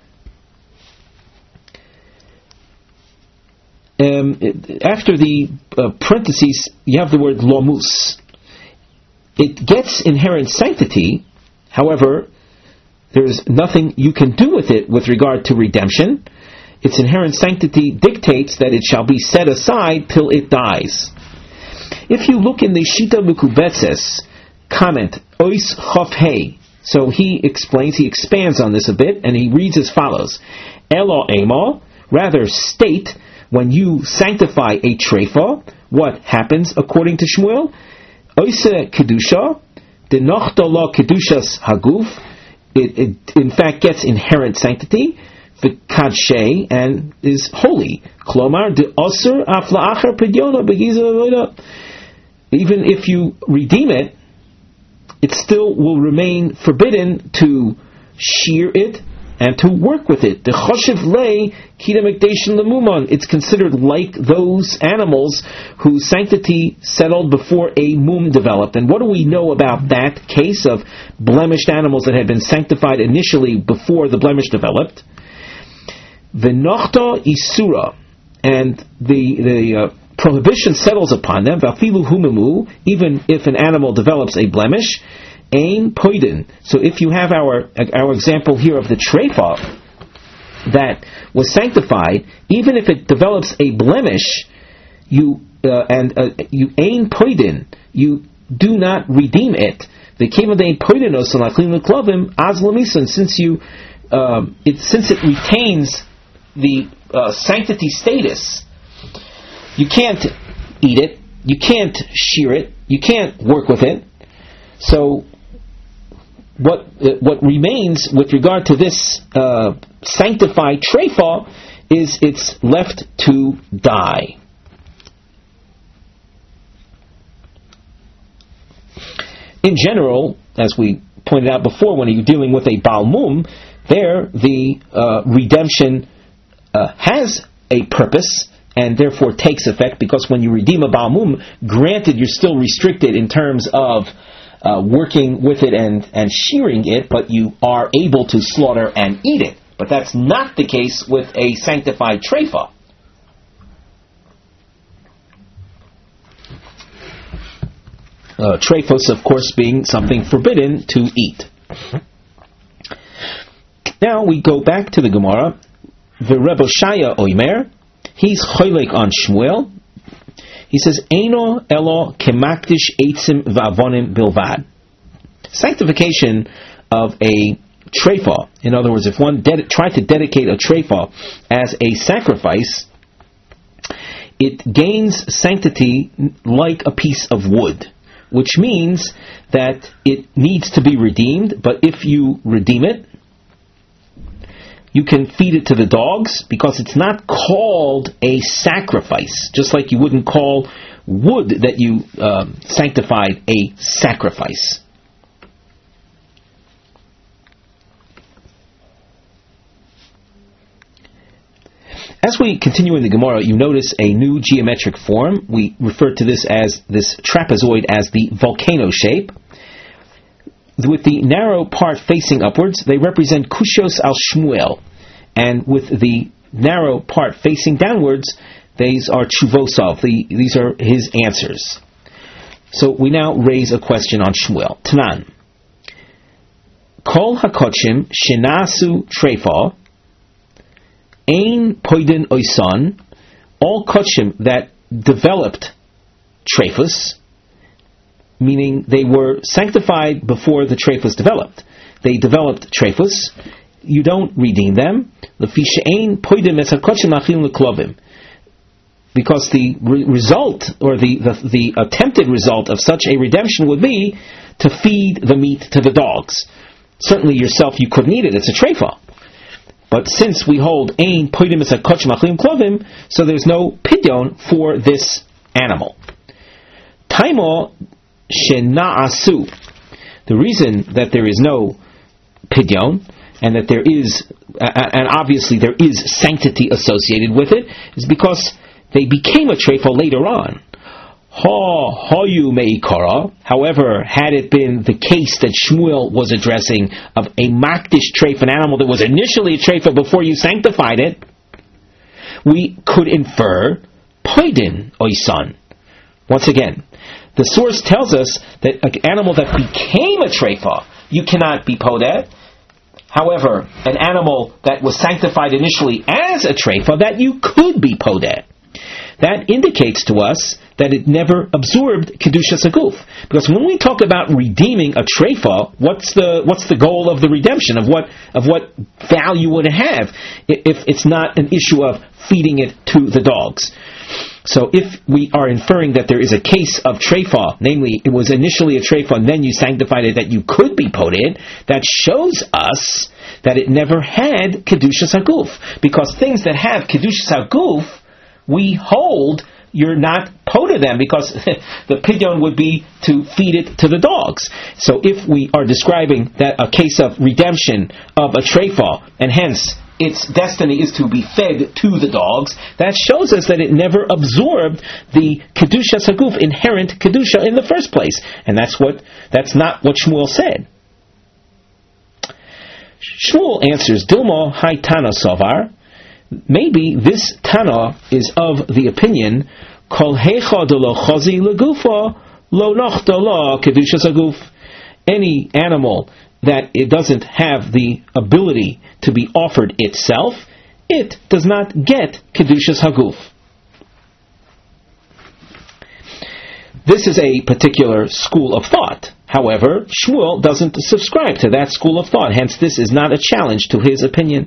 After the parentheses, you have the word lomus. It gets inherent sanctity. However, there's nothing you can do with it with regard to redemption. Its inherent sanctity dictates that it shall be set aside till it dies. If you look in the Shita Mekubetzes comment, Ois Chof Hei, so he expands on this a bit, and he reads as follows: Elo Emo, rather state, when you sanctify a treifa, what happens according to Shmuel? Oise kedusha, denochta lo kedushas haguf. It in fact gets inherent sanctity, v'kadshe, and is holy. Klomar de osur af la'achar pedyona begiza avoda. Even if you redeem it, it still will remain forbidden to shear it and to work with it. The choshev lei kidam ekdeshin lemuman. It's considered like those animals whose sanctity settled before a mum developed. And what do we know about that case of blemished animals that had been sanctified initially before the blemish developed? V'nochta isura, and the prohibition settles upon them. V'afilu humimu, even if an animal develops a blemish. Ein poidin. So if you have our example here of the treifa that was sanctified, even if it develops a blemish, you ein poidin, you do not redeem it. The kima de ein poidin osalachlin leklavim az lamison, since it retains the sanctity status, you can't eat it, you can't shear it, you can't work with it. So what remains with regard to this sanctified treifa is it's left to die. In general, as we pointed out before, when you're dealing with a Baal Mum, there the redemption has a purpose and therefore takes effect, because when you redeem a Baal Mum, granted you're still restricted in terms of working with it and shearing it, but you are able to slaughter and eat it. But that's not the case with a sanctified treifa. Treifos, of course, being something forbidden to eat. Now we go back to the Gemara. The Rebbe Shaya Oimer, he's choylek on Shmuel. He says, Eino elo kemakdish eitzim va'avonim bilvad. Sanctification of a treifa, in other words, if one tried to dedicate a treifa as a sacrifice, it gains sanctity like a piece of wood, which means that it needs to be redeemed, but if you redeem it, you can feed it to the dogs, because it's not called a sacrifice, just like you wouldn't call wood that you sanctified a sacrifice. As we continue in the Gemara, you notice a new geometric form. We refer to this trapezoid as the volcano shape. With the narrow part facing upwards, they represent kushos al Shmuel, and with the narrow part facing downwards, these are tshuvosov. These are his answers. So we now raise a question on Shmuel. Tanan. Kol hakochim shenasu treifa ein poidin oisan. All kochim that developed treifus, meaning they were sanctified before the treifus developed. They developed treifus. You don't redeem them. Because the result, or the attempted result of such a redemption would be to feed the meat to the dogs. Certainly yourself you couldn't eat it, it's a treifa. But since we hold ein poidim es hakochim achlim klovim, so there's no pidyon for this animal. Taimo shena'asu. The reason that there is no pidyon, and that there is, and obviously there is sanctity associated with it, is because they became a treifa later on. Hoyu meikara. However, had it been the case that Shmuel was addressing of a makdish treifa, an animal that was initially a treifa before you sanctified it, we could infer poidin oisan. Once again, the source tells us that an animal that became a treifa, you cannot be podeh. However, an animal that was sanctified initially as a treifa, that you could be podeh. That indicates to us that it never absorbed kedushas haguf. Because when we talk about redeeming a treifa, what's the goal of the redemption? Of what value would it have if it's not an issue of feeding it to the dogs? So if we are inferring that there is a case of treifa, namely it was initially a treifa and then you sanctified it that you could be poded, that shows us that it never had kedushas haguf. Because things that have kedushas haguf, we hold you're not poda them, because the pidyon would be to feed it to the dogs. So if we are describing that a case of redemption of a treifa, and hence its destiny is to be fed to the dogs, that shows us that it never absorbed the kedusha saguf, inherent kedusha, in the first place, and that's not what Shmuel said. Shmuel answers, Dilma hai Tana savar. Maybe this Tana is of the opinion, Kol hecha de lo chazi legufa lo nachta la kedusha saguf. Any animal that it doesn't have the ability to be offered itself, it does not get kedushas haguf. This is a particular school of thought. However, Shmuel doesn't subscribe to that school of thought. Hence, this is not a challenge to his opinion.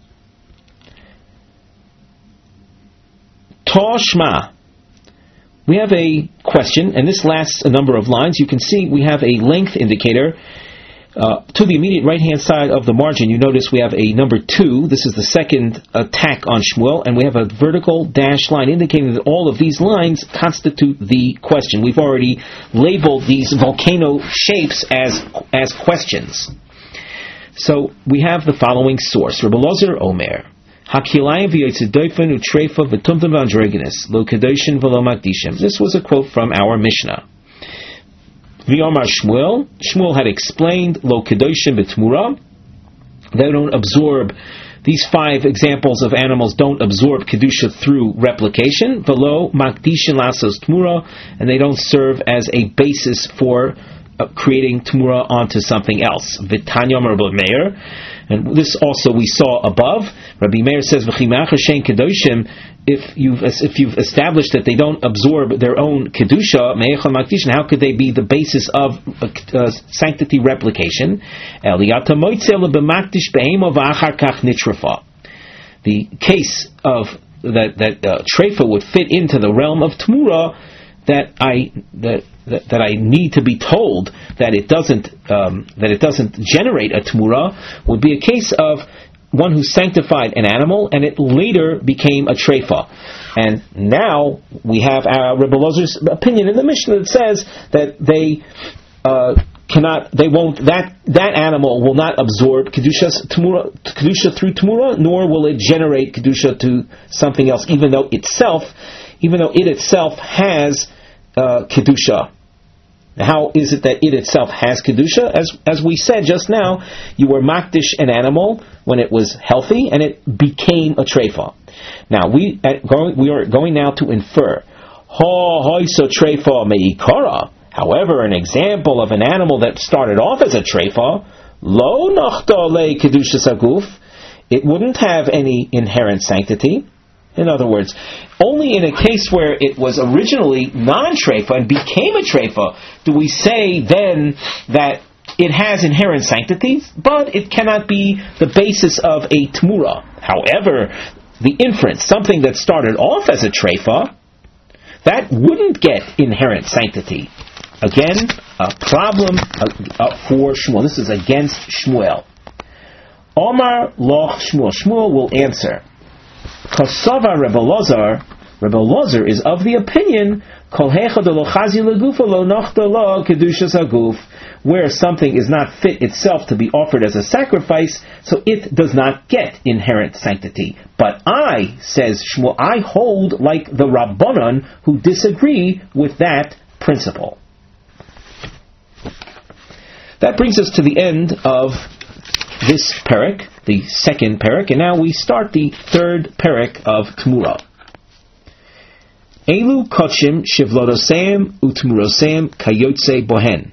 Toshma. We have a question, and this lasts a number of lines. You can see we have a length indicator. To the immediate right-hand side of the margin, you notice we have a number 2. This is the second attack on Shmuel, and we have a vertical dash line indicating that all of these lines constitute the question. We've already labeled these volcano shapes as questions. So we have the following source. Rebbe Lozer Omer. Hakilayim v'yotzedoifen utreifa v'tumtum v'androgenes lo kedoshin v'lo makdishim. This was a quote from our Mishnah. V'yomar Shmuel. Shmuel had explained lo kedoshim b'tmura. They don't absorb. These 5 examples of animals don't absorb kedusha through replication. V'lo makdishin lasos tmura, and they don't serve as a basis for creating tmura onto something else. V'tanya Rabbi Meir, and this also we saw above. Rabbi Meir says, "V'chimach hashem kedoshim." If you've established that they don't absorb their own kedusha, me'echal makdishin, how could they be the basis of sanctity replication? The case of that treifa would fit into the realm of tmura, that I need to be told that it doesn't generate a tmura, would be a case of one who sanctified an animal and it later became a treifa. And now we have Rebbe Lozer's opinion in the Mishnah that says that that animal will not absorb kedusha through tmura, nor will it generate kedusha to something else, even though it itself has kedusha. How is it that it itself has kedusha? As we said just now, you were makdish an animal when it was healthy, and it became a treifa. Now we are going now to infer. Hoiso treifa meikara. However, an example of an animal that started off as a treifa, lo nachta le kedusha saguf, it wouldn't have any inherent sanctity. In other words, only in a case where it was originally non-treifa and became a treifa do we say then that it has inherent sanctities, but it cannot be the basis of a tmura. However, the inference, something that started off as a treifa, that wouldn't get inherent sanctity. Again, a problem for Shmuel. This is against Shmuel. Omar loch Shmuel. Shmuel will answer. Kasava Rebbe Lozer is of the opinion Kol hecha de lo chazi legufa lo nachta lo kedushas haguf, where something is not fit itself to be offered as a sacrifice, so it does not get inherent sanctity. But I, says Shmuel, I hold like the Rabbanan who disagree with that principle. That brings us to the end of this parak, the second parak, and now we start the third parak of Tmura. Elu kochim shivlodoseim utmuroseim kayotze bohen.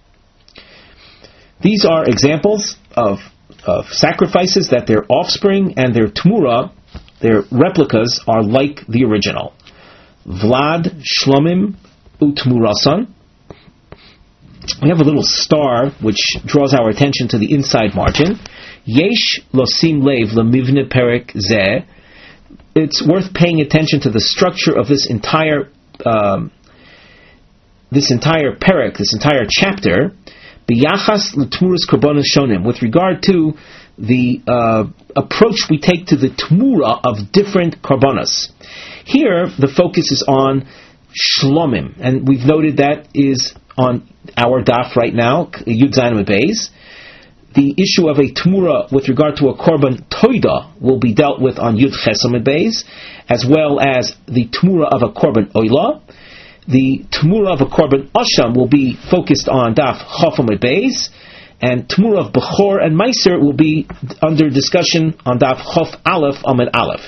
These are examples of sacrifices that their offspring and their tmura, their replicas, are like the original. Vlad shlomim utmurasan. We have a little star which draws our attention to the inside margin. Yesh losim lev lemivne perek zeh. It's worth paying attention to the structure of this entire perek, this entire chapter. biyachas l'tmuras korbanos shonim, with regard to the approach we take to the tmura of different korbanos. Here, the focus is on shlomim, and we've noted that is on our daf right now, Yud Zayin Beis. The issue of a tmura with regard to a korban toida will be dealt with on Yud Ches Beis, as well as the tmura of a korban oila. The tmura of a korban asham will be focused on daf Chaf Beis, and tmura of bechor and meiser will be under discussion on daf Chaf Aleph Amud Aleph.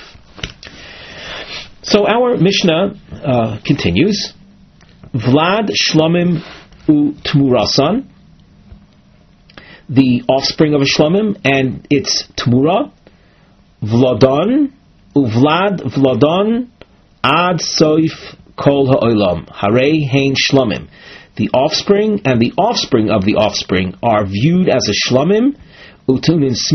So our Mishnah continues. Vlad Shlomim u Tmurasan, the offspring of a Shlomim and its Tmura. Vladon uvlad Vladon ad soif kol ha'olam harei hein Shlomim. The offspring and the offspring of the offspring are viewed as a Shlomim. And since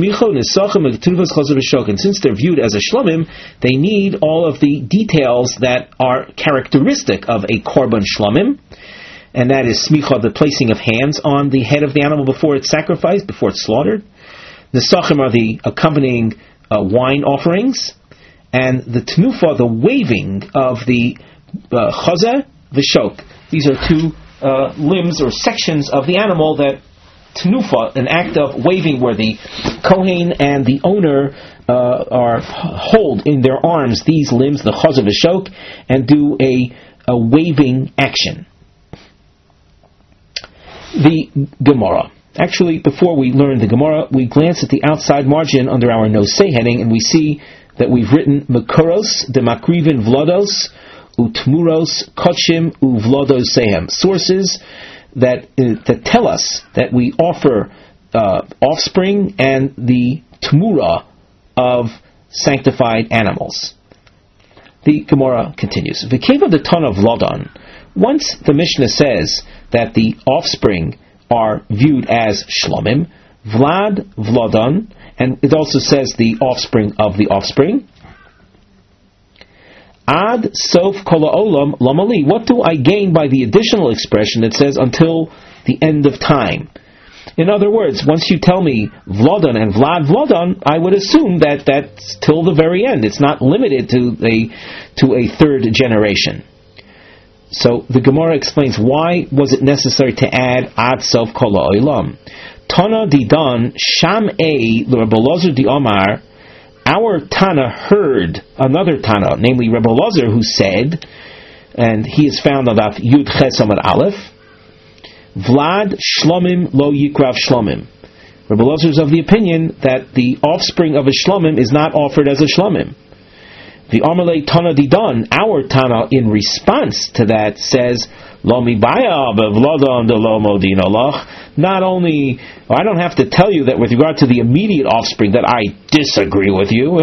they're viewed as a shlomim, they need all of the details that are characteristic of a korban shlomim, and that is smicha, the placing of hands on the head of the animal before it's sacrificed, before it's slaughtered. The nesachim are the accompanying wine offerings, and the tenufa, the waving of the chazeh, the shok. These are two limbs or sections of the animal that tenufa, an act of waving where the kohen and the owner hold in their arms these limbs, the chazah v'shok, and do a waving action. The Gemara. Actually, before we learn the Gemara, we glance at the outside margin under our nosei heading, and we see that we've written Makoros de Makrivin Vlodos Utmuros Kochim Uvlodos Sehem, sources that tell us that we offer offspring and the tmura of sanctified animals. The Gemara continues. V'keva the ton of Vladon. Once the Mishnah says that the offspring are viewed as shlomim, Vlad Vladon, and it also says the offspring of the offspring. Ad sof kol ha'olam lamali. What do I gain by the additional expression that says until the end of time? In other words, once you tell me Vladon and Vlad Vladon, I would assume that that's till the very end. It's not limited to a third generation. So the Gemara explains, why was it necessary to add Ad sof kol ha'olam? Tana didan sham a l'Rebbe Elazar di Omar. Our Tana heard another Tana, namely Rebbe Elazar, who said, and he is found on Daf Yud Ches Amud Aleph, Vlad Shlomim lo yikrav Shlomim. Rebbe Elazar is of the opinion that the offspring of a Shlomim is not offered as a Shlomim. The Amalei Tana Didan, our Tana, in response to that, says, Lo mibaya bevladon de lo modin Allah. Not only, I don't have to tell you that with regard to the immediate offspring that I disagree with you.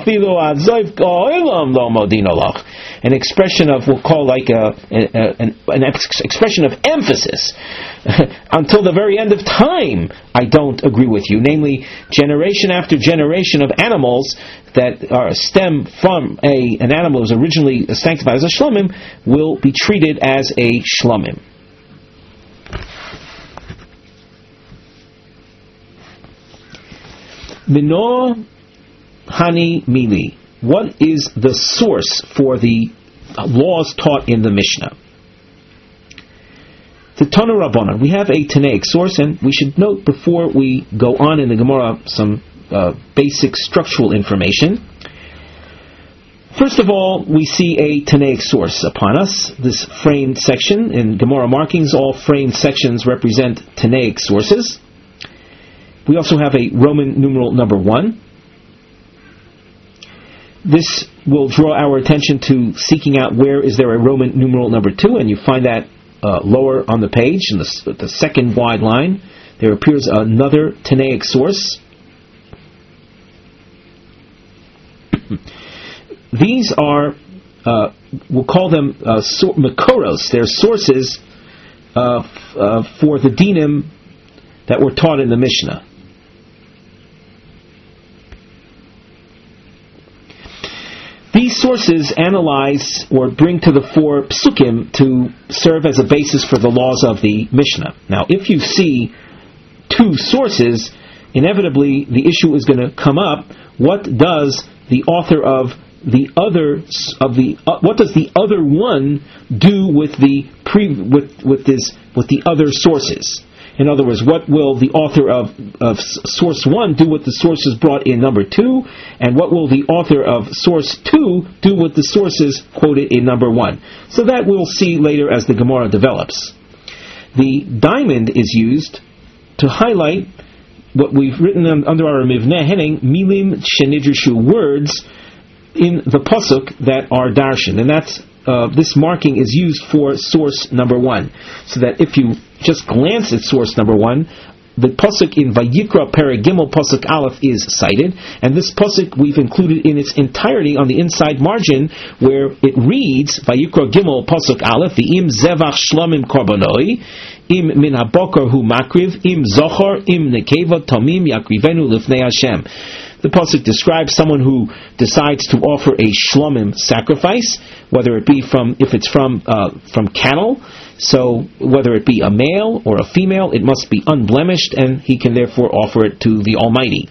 An expression of, we'll call like an expression of emphasis. Until the very end of time, I don't agree with you. Namely, generation after generation of animals that stem from an animal that was originally sanctified as a shlomim will be treated as a shlomim. Mino Hani Mili. What is the source for the laws taught in the Mishnah? The Tana Rabbanan. We have a Tanaic source, and we should note before we go on in the Gemara some basic structural information. First of all, we see a Tanaic source upon us. This framed section in Gemara markings, all framed sections represent Tanaic sources. We also have a Roman numeral number 1. This will draw our attention to seeking out where is there a Roman numeral number 2, and you find that lower on the page, in the second wide line, there appears another Tanaic source. These are, we'll call them Makoros. They're sources for the dinim that were taught in the Mishnah. These sources analyze or bring to the fore psukim to serve as a basis for the laws of the Mishnah. Now, if you see two sources, inevitably the issue is going to come up: what does the author of the other what does the other one do with the other sources? In other words, what will the author of source 1 do with the sources brought in number 2, and what will the author of source 2 do with the sources quoted in number 1? So that we'll see later as the Gemara develops. The diamond is used to highlight what we've written under our Mivneh heading, Milim Shenidrishu, words in the pasuk that are darshan, and that's this marking is used for source number 1, so that if you just glance at source number 1, the pasuk in Vayikra Perek Gimel pasuk Aleph is cited, and this pasuk we've included in its entirety on the inside margin, where it reads Vayikra Gimel pasuk Aleph, Im Zevach Shlomim Korbanoi, Im Min Habokar Hu Makriv, Im Zochar, Im Nekeva Tomim Yakrivenu Lifnei Hashem. The pasuk describes someone who decides to offer a shlomim sacrifice, whether it be if it's from cattle, so whether it be a male or a female, it must be unblemished, and he can therefore offer it to the Almighty.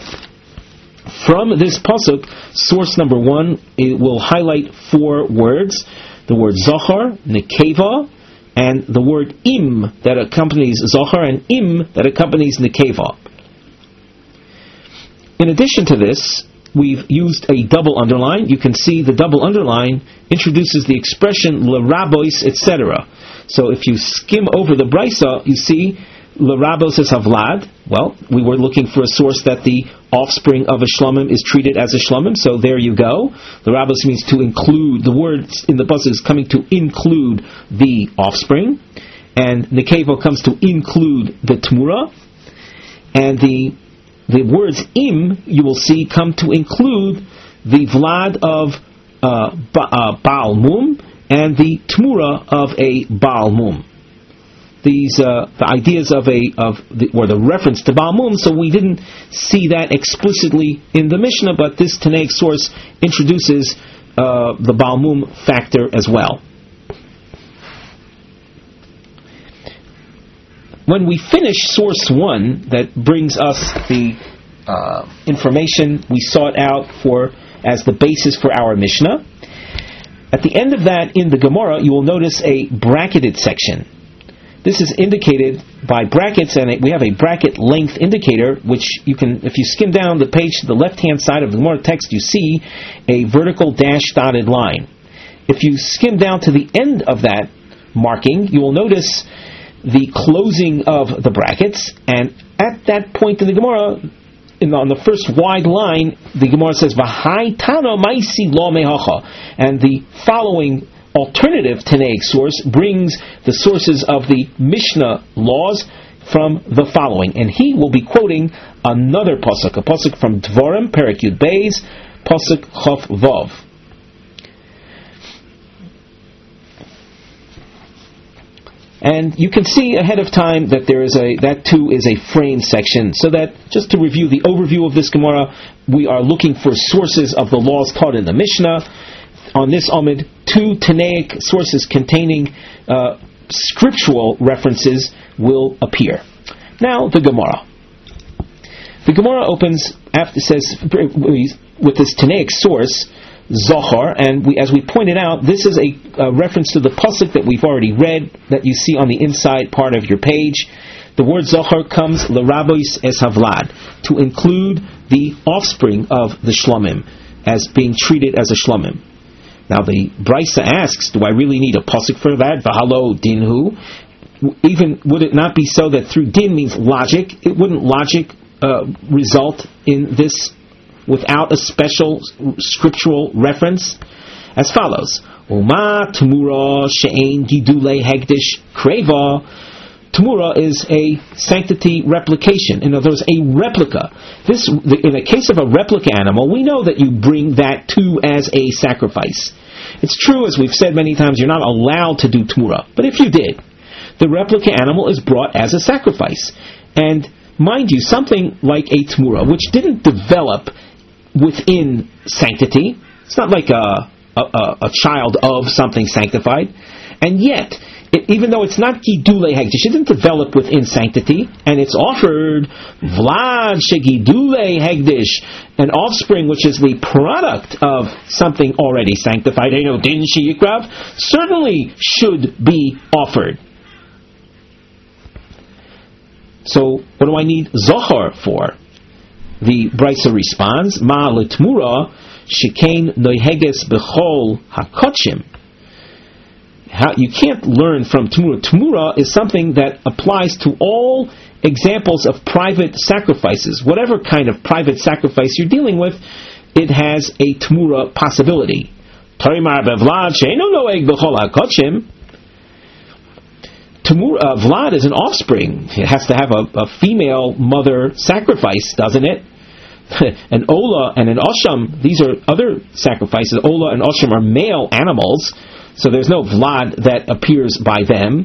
From this pasuk, source number 1, it will highlight 4 words: the word Zohar, Nekeva, and the word Im that accompanies Zohar, and Im that accompanies Nekeva. In addition to this, we've used a double underline. You can see the double underline introduces the expression l'rabos, etc. So if you skim over the brisa, you see l'rabos es havlad. Well, we were looking for a source that the offspring of a shlomim is treated as a shlomim, so there you go. L'rabos means to include, the words in the pasuk is coming to include the offspring, and nekeva comes to include the tmura, and the words im, you will see, come to include the vlad of Baal Mum and the tmura of a Baal Mum. These the ideas of the reference to Baal Mum, so we didn't see that explicitly in the Mishnah, but this Tanaic source introduces the Baal Mum factor as well. When we finish source 1, that brings us the information we sought out for as the basis for our Mishnah. At the end of that, in the Gemara, you will notice a bracketed section. This is indicated by brackets, and we have a bracket length indicator, which you can, if you skim down the page to the left-hand side of the Gemara text, you see a vertical dash dotted line. If you skim down to the end of that marking, you will notice the closing of the brackets, and at that point in the Gemara, on the first wide line, the Gemara says, "V'hai tano maisi lo mehacha," and the following alternative Tanaic source brings the sources of the Mishnah laws from the following, and he will be quoting another pasuk, a pasuk from Dvarim, Perek Yud Beis, pasuk Chof Vav. And you can see ahead of time that that too is a frame section, so that, just to review the overview of this Gemara, we are looking for sources of the laws taught in the Mishnah. On this Amid, 2 Tanaic sources containing scriptural references will appear. Now, the Gemara. The Gemara opens, after says, with this Tanaic source, Zohar, and as we pointed out, this is a reference to the pasuk that we've already read, that you see on the inside part of your page. The word Zohar comes l'rabos es havlad, to include the offspring of the shlomim, as being treated as a shlomim. Now the Brisa asks, do I really need a pasuk for that? V'halo dinhu. Even would it not be so that through din means logic? Wouldn't logic result in this without a special scriptural reference? As follows: Uma Tamura she'ein gidulei hegdish kreva. Tamura is a sanctity replication. In other words, a replica. In a case of a replica animal, we know that you bring that too as a sacrifice. It's true, as we've said many times, you're not allowed to do tamura. But if you did, the replica animal is brought as a sacrifice. And mind you, something like a tamura, which didn't develop within sanctity, it's not like a child of something sanctified, and yet even though it's not Gidule Hegdish, it didn't develop within sanctity, and it's offered Vlad Shegidule Hegdish, an offspring which is the product of something already sanctified, Din Sheyikrav, certainly should be offered. So, what do I need Zohar for? The Brisa responds, Ma L'Tmura Shekain Noiheges B'chol HaKotshim. You can't learn from Tmura. Tmura is something that applies to all examples of private sacrifices. Whatever kind of private sacrifice you're dealing with, it has a Tmura possibility. Vlad is an offspring. It has to have a female mother sacrifice, doesn't it? An Ola and an Osham, these are other sacrifices. Ola and Osham are male animals, so there's no Vlad that appears by them.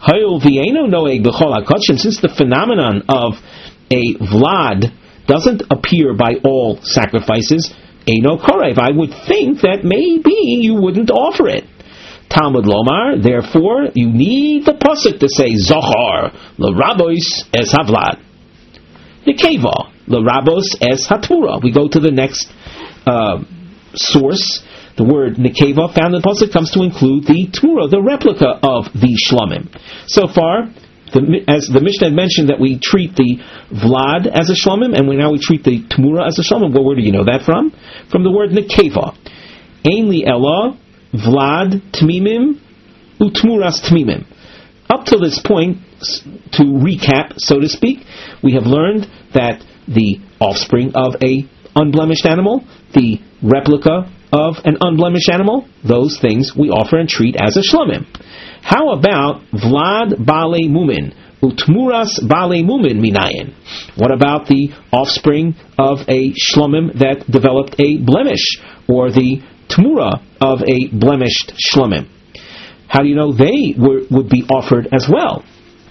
Since the phenomenon of a Vlad doesn't appear by all sacrifices, Eino Korev, I would think that maybe you wouldn't offer it. Talmud Lomar, therefore, you need the pasuk to say Zohar l'Rabois es Havlad, Nekeva l'Rabos es Hatmura. We go to the next source. The word Nekeva found in the pasuk comes to include the Tmura, the replica of the Shlomim. So far, as the Mishnah had mentioned that we treat the Vlad as a Shlomim, and now we treat the Tmura as a Shlomim. Where do you know that from? From the word Nekeva. Ein li ella Vlad Tmimim Utmuras Tmimim. Up to this point, to recap, so to speak, we have learned that the offspring of a unblemished animal, the replica of an unblemished animal, those things we offer and treat as a Shlomim. How about Vlad Bale Mumin Utmuras Bale Mumin Minayin? What about the offspring of a Shlomim that developed a blemish, or the Tmura of a blemished Shlomim? How do you know they would be offered as well?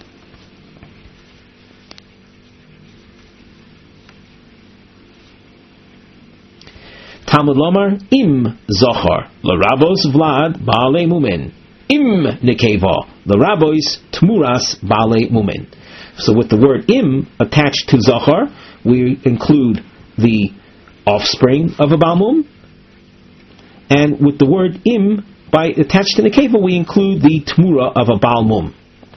Talmud Lomar, Im Zohar, L'Rabos Vlad Bale Mumin, Im Nekeva, L'Rabos Tmuras Bale Mumin. So with the word Im attached to Zohar, we include the offspring of a Balmum, and with the word Im attached to Nekeva, we include the Tmura of a Balmum.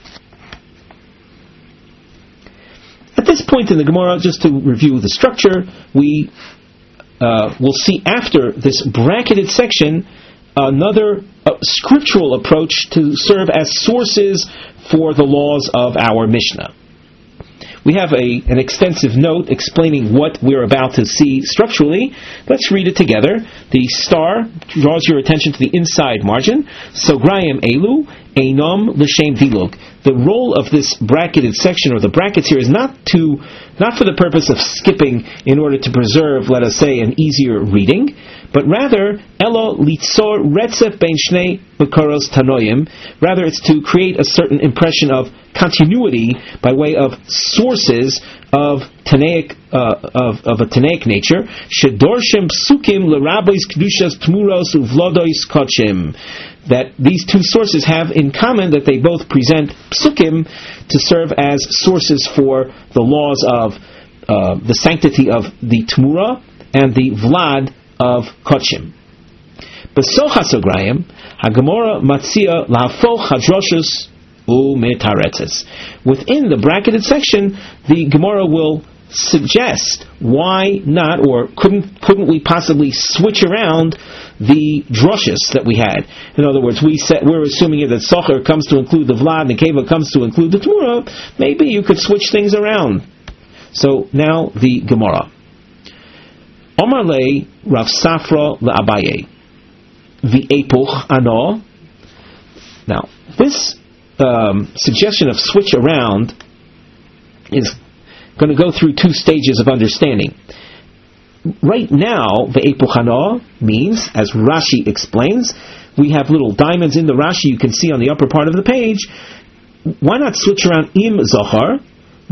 At this point in the Gemara, just to review the structure, we we'll see after this bracketed section another scriptural approach to serve as sources for the laws of our Mishnah. We have an extensive note explaining what we're about to see structurally. Let's read it together. The star draws your attention to the inside margin. Sograyim elu einom l'shem dilug. The role of this bracketed section, or the brackets here, is not for the purpose of skipping in order to preserve, let us say, an easier reading, but rather elo litzor retzef bein shnei bekaros tanoim. Rather, it's to create a certain impression of continuity by way of sources of Tanaic of a Tanaic nature. Shedorshim psukim l'rabois kedushas tmuros uvlodois kochim. That these two sources have in common that they both present psukim to serve as sources for the laws of the sanctity of the Tmura and the Vlad of Kochim. Besocha Sograyim, HaGemora Matzia Lahafoch Hadroshus Umetaretzes. Within the bracketed section, the Gemara will suggest why not, or couldn't we possibly switch around the drushes that we had. In other words, we're assuming that Socher comes to include the Vlad, and Nekeva comes to include the Tmura. Maybe you could switch things around. So now the Gemara. Omar le Rav Safra le'Abaye v'epuch ano. Now, this suggestion of switch around is going to go through two stages of understanding. Right now, ve'epuch ano means, as Rashi explains, we have little diamonds in the Rashi you can see on the upper part of the page. Why not switch around im zohar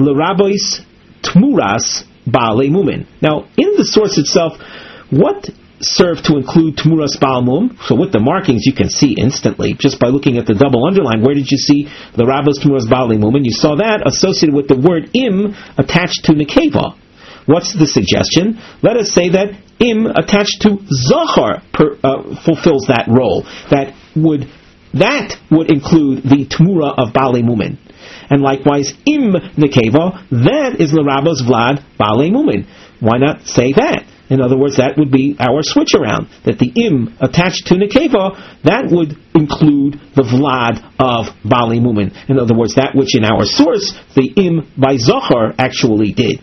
l'rabois tmuras ba'alei mumin? Now, in the source itself, what serve to include Tmuras Balmum. So with the markings you can see instantly, just by looking at the double underline, where did you see the Rabbos Tmuras Balmum? And you saw that associated with the word Im attached to Nekeva. What's the suggestion? Let us say that Im attached to Zachar fulfills that role. That would include the Tmura of Balei Mumin. And likewise, Im Nekeva, that is L'Rabbos Vlad Balei Mumin. Why not say that? In other words, that would be our switch around. That the Im attached to Nekeva, that would include the Vlad of Balei Mumin. In other words, that which in our source, the Im by Zachar actually did.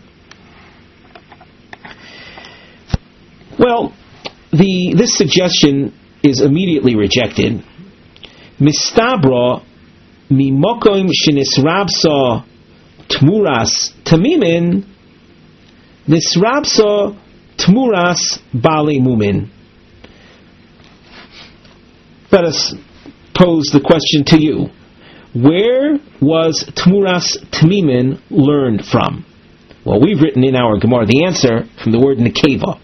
Well, this suggestion is immediately rejected. Mistabra mimokoim shenisrabsa tmuras tamimin nisrabsa tmuras balei mumin. Let us pose the question to you. Where was tmuras tamimin learned from? Well, we've written in our Gemara the answer from the word nekeva.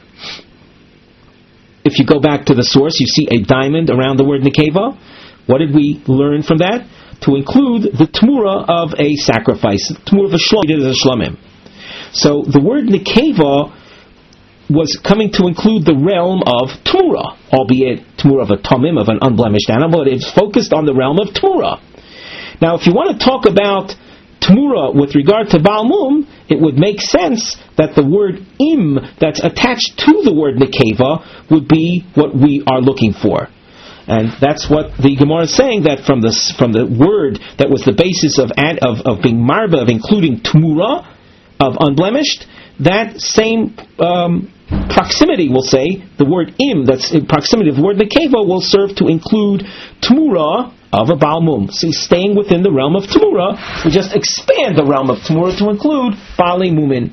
If you go back to the source, you see a diamond around the word nekeva. What did we learn from that? To include the tmura of a sacrifice, the tmura of a shlomim. So the word nekeva was coming to include the realm of tmura, albeit tmura of a tamim, of an unblemished animal. It is focused on the realm of tmura. Now, if you want to talk about tmura with regard to Balmum, it would make sense that the word im that's attached to the word nekeva would be what we are looking for. And that's what the Gemara is saying, that from the word that was the basis of being marba, of including tmura, of unblemished, that same proximity will say, the word im, that's in proximity of the word nekeva, will serve to include tmura of a Balmum. See, staying within the realm of Tmura, we just expand the realm of Tmura to include Balei Mumin.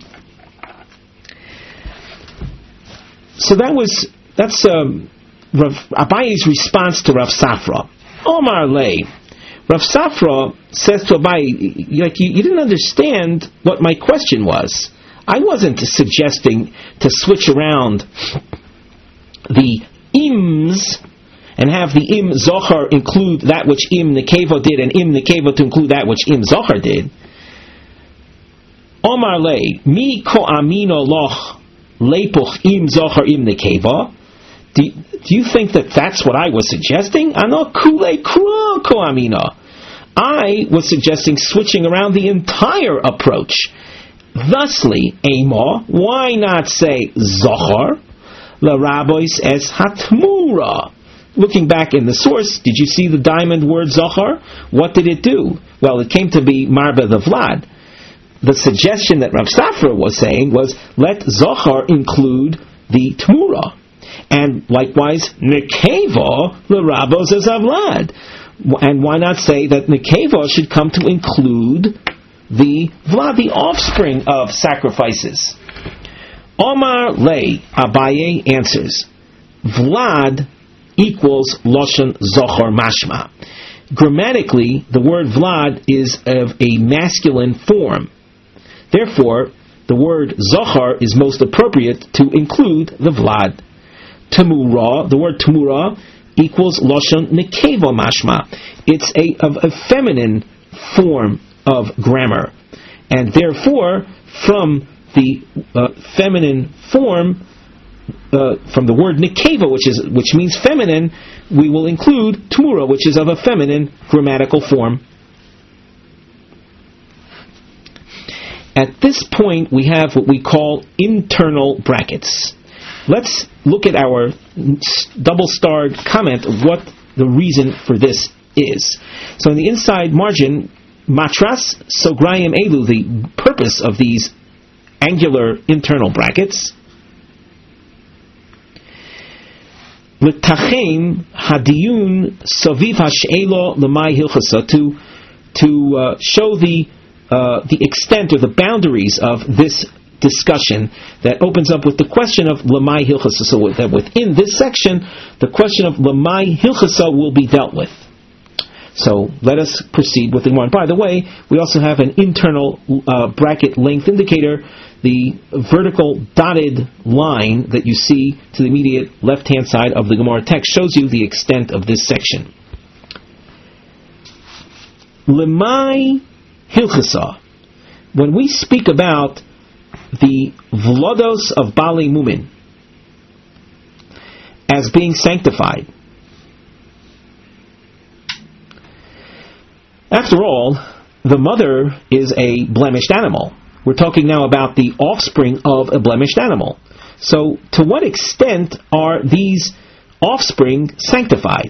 So that's Rav Abaye's response to Rav Safra. Omar Lei. Rav Safra says to Abaye, you didn't understand what my question was. I wasn't suggesting to switch around the ims and have the im zohar include that which im nekeva did, and im nekeva to include that which im zohar did. Omar lei, mi ko amino loch lepuch im zohar im nekeva. Do you think that that's what I was suggesting? Ano kule kro ko amino. I was suggesting switching around the entire approach. Thusly, Ema, why not say zohar? La rabois es hatmura. Looking back in the source, did you see the diamond word Zohar? What did it do? Well, it came to be Marba the Vlad. The suggestion that Rav Safra was saying was, let Zohar include the Tmura. And likewise, Nekeva, the Rabos as Vlad. And why not say that Nekeva should come to include the Vlad, the offspring of sacrifices? Omar Lei, Abaye answers, Vlad equals Lashon Zohar Mashma. Grammatically, the word Vlad is of a masculine form. Therefore, the word Zohar is most appropriate to include the Vlad. Tamura, the word Tamura, equals Lashon Nekeva Mashma. It's of a feminine form of grammar. And therefore, from the feminine form, from the word nekeva, which means feminine, we will include tmura, which is of a feminine grammatical form. At this point, we have what we call internal brackets. Let's look at our double-starred comment of what the reason for this is. So in the inside margin, matras sograyim elu, the purpose of these angular internal brackets, L'tachem hadiyun saviv hash'elo l'mai hilchasa, to show the extent or the boundaries of this discussion that opens up with the question of l'mai hilchasa. So that within this section, the question of l'mai hilchasa will be dealt with. So let us proceed with the one. By the way, we also have an internal bracket length indicator. the vertical dotted line that you see to the immediate left-hand side of the Gemara text shows you the extent of this section. Lemai Hilchasa. When we speak about the Vlodos of Baalei Mumin as being sanctified, after all, the mother is a blemished animal. We're talking now about the offspring of a blemished animal. So, to what extent are these offspring sanctified?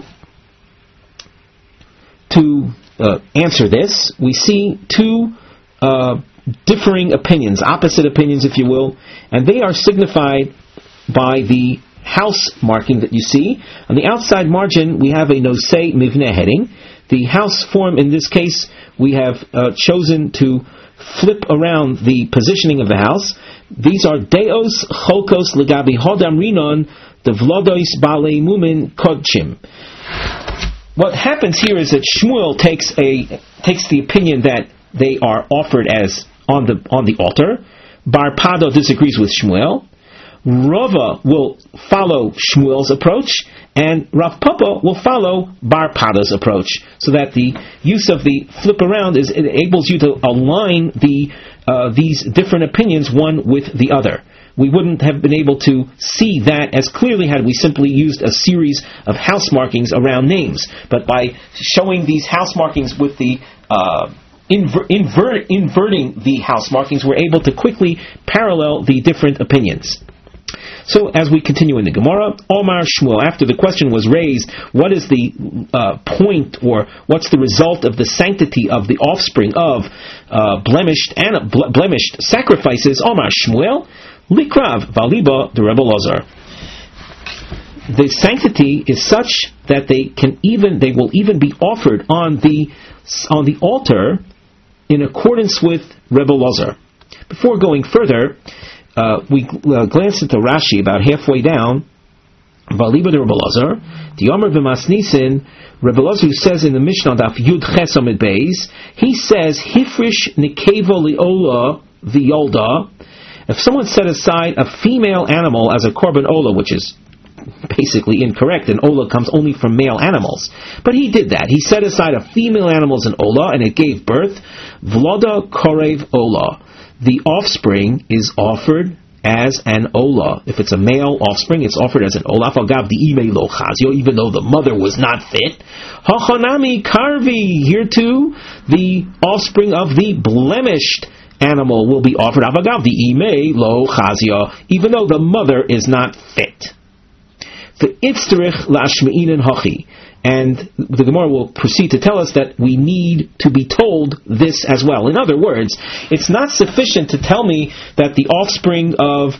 To answer this, we see two differing opinions, opposite opinions, if you will, and they are signified by the house marking that you see. On the outside margin, we have a nosei mivneh heading. The house form, in this case, we have chosen to flip around the positioning of the house. These are Deos Cholkos Legabi Hodam Rinon the Vlodois Baalei Mumin Kodchim. What happens here is that Shmuel takes the opinion that they are offered as on the altar. Bar Pado disagrees with Shmuel. Rava will follow Shmuel's approach, and Rav Papa will follow Bar Pada's approach, so that the use of the flip around enables you to align these different opinions one with the other. We wouldn't have been able to see that as clearly had we simply used a series of house markings around names. But by showing these house markings with the inverting the house markings, we're able to quickly parallel the different opinions. So, as we continue in the Gemara, Omar Shmuel, after the question was raised, what is the point, or what's the result of the sanctity of the offspring of blemished sacrifices? Omar Shmuel, Likrav Valiba the Rebbe Lazar. The sanctity is such that they will even be offered on the altar in accordance with Rebbe Lazar. Before going further, we glance into Rashi about halfway down. Valiba the Rebbe Lazar, the Omer b'Masnisin, Rebbe Lazar says in the Mishnah Daf Yud Ches Amid Beis, he says Hifrish Nikeva Liola V'Yolda. If someone set aside a female animal as a korban ola, which is basically incorrect, and ola comes only from male animals, but he did that. He set aside a female animal as an ola, and it gave birth. Vloda korev ola. The offspring is offered as an ola. If it's a male offspring, it's offered as an ola. Even though the mother was not fit. Hachanami karvi. Here too, the offspring of the blemished animal will be offered. Avagav the ime lo chazia. Even though the mother is not fit. The itzterich lashmeinin hachi. And the Gemara will proceed to tell us that we need to be told this as well. In other words, it's not sufficient to tell me that the offspring of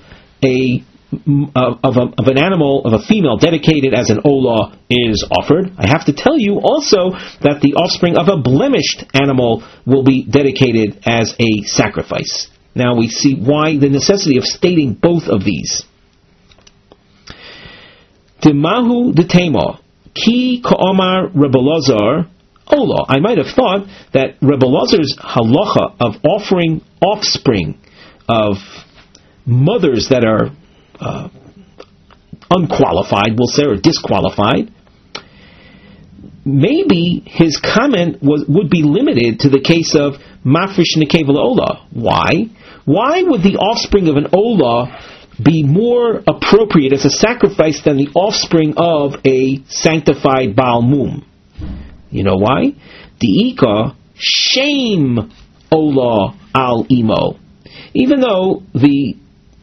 an animal, of a female dedicated as an olah is offered. I have to tell you also that the offspring of a blemished animal will be dedicated as a sacrifice. Now we see why the necessity of stating both of these. Demahu detema. Ki ka'omar Rebbe Lazar ola. I might have thought that Rebbe Lazar's halacha of offering offspring of mothers that are unqualified, we'll say, or disqualified, maybe his comment would be limited to the case of mafresh nekevel ola. Why? Why would the offspring of an ola be more appropriate as a sacrifice than the offspring of a sanctified Baal Mum? You know why? Di'ika shame ola al imo. Even though the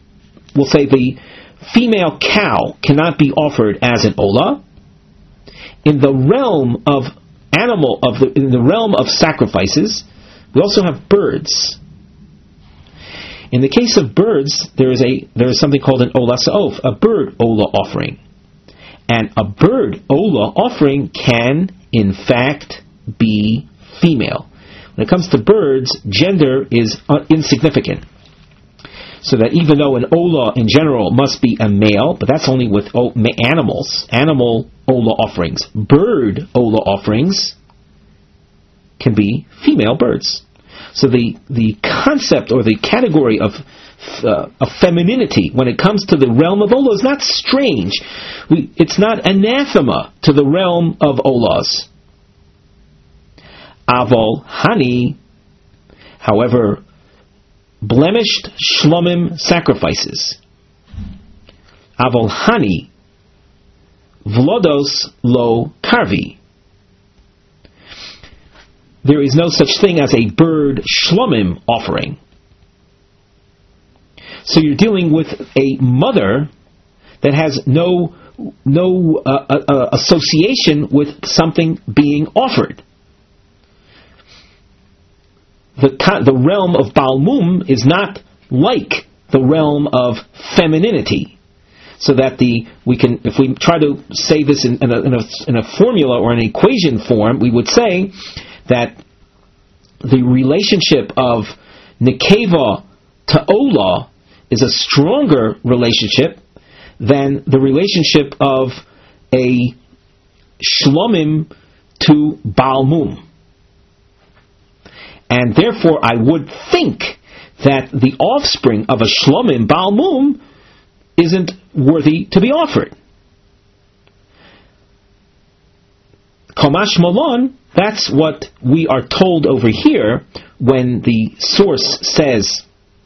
female cow cannot be offered as an ola, in the realm of in the realm of sacrifices, we also have birds. In the case of birds, there is something called an ola sa'of, a bird ola offering. And a bird ola offering can, in fact, be female. When it comes to birds, gender is insignificant. So that even though an ola in general must be a male, but that's only with animal ola offerings. Bird ola offerings can be female birds. So the concept or the category of femininity when it comes to the realm of Olah is not strange. It's not anathema to the realm of Olahs. Avol Hani, however, blemished shlomim sacrifices. Avol Hani, Vlodos lo karvi. There is no such thing as a bird shlomim offering. So you're dealing with a mother that has no association with something being offered. The realm of Balmum is not like the realm of femininity. So that if we try to say this in a formula or an equation form, we would say that the relationship of Nekeva to Olah is a stronger relationship than the relationship of a Shlomim to Balmum. And therefore, I would think that the offspring of a Shlomim Balmum isn't worthy to be offered. Kamash Malon, that's what we are told over here when the source says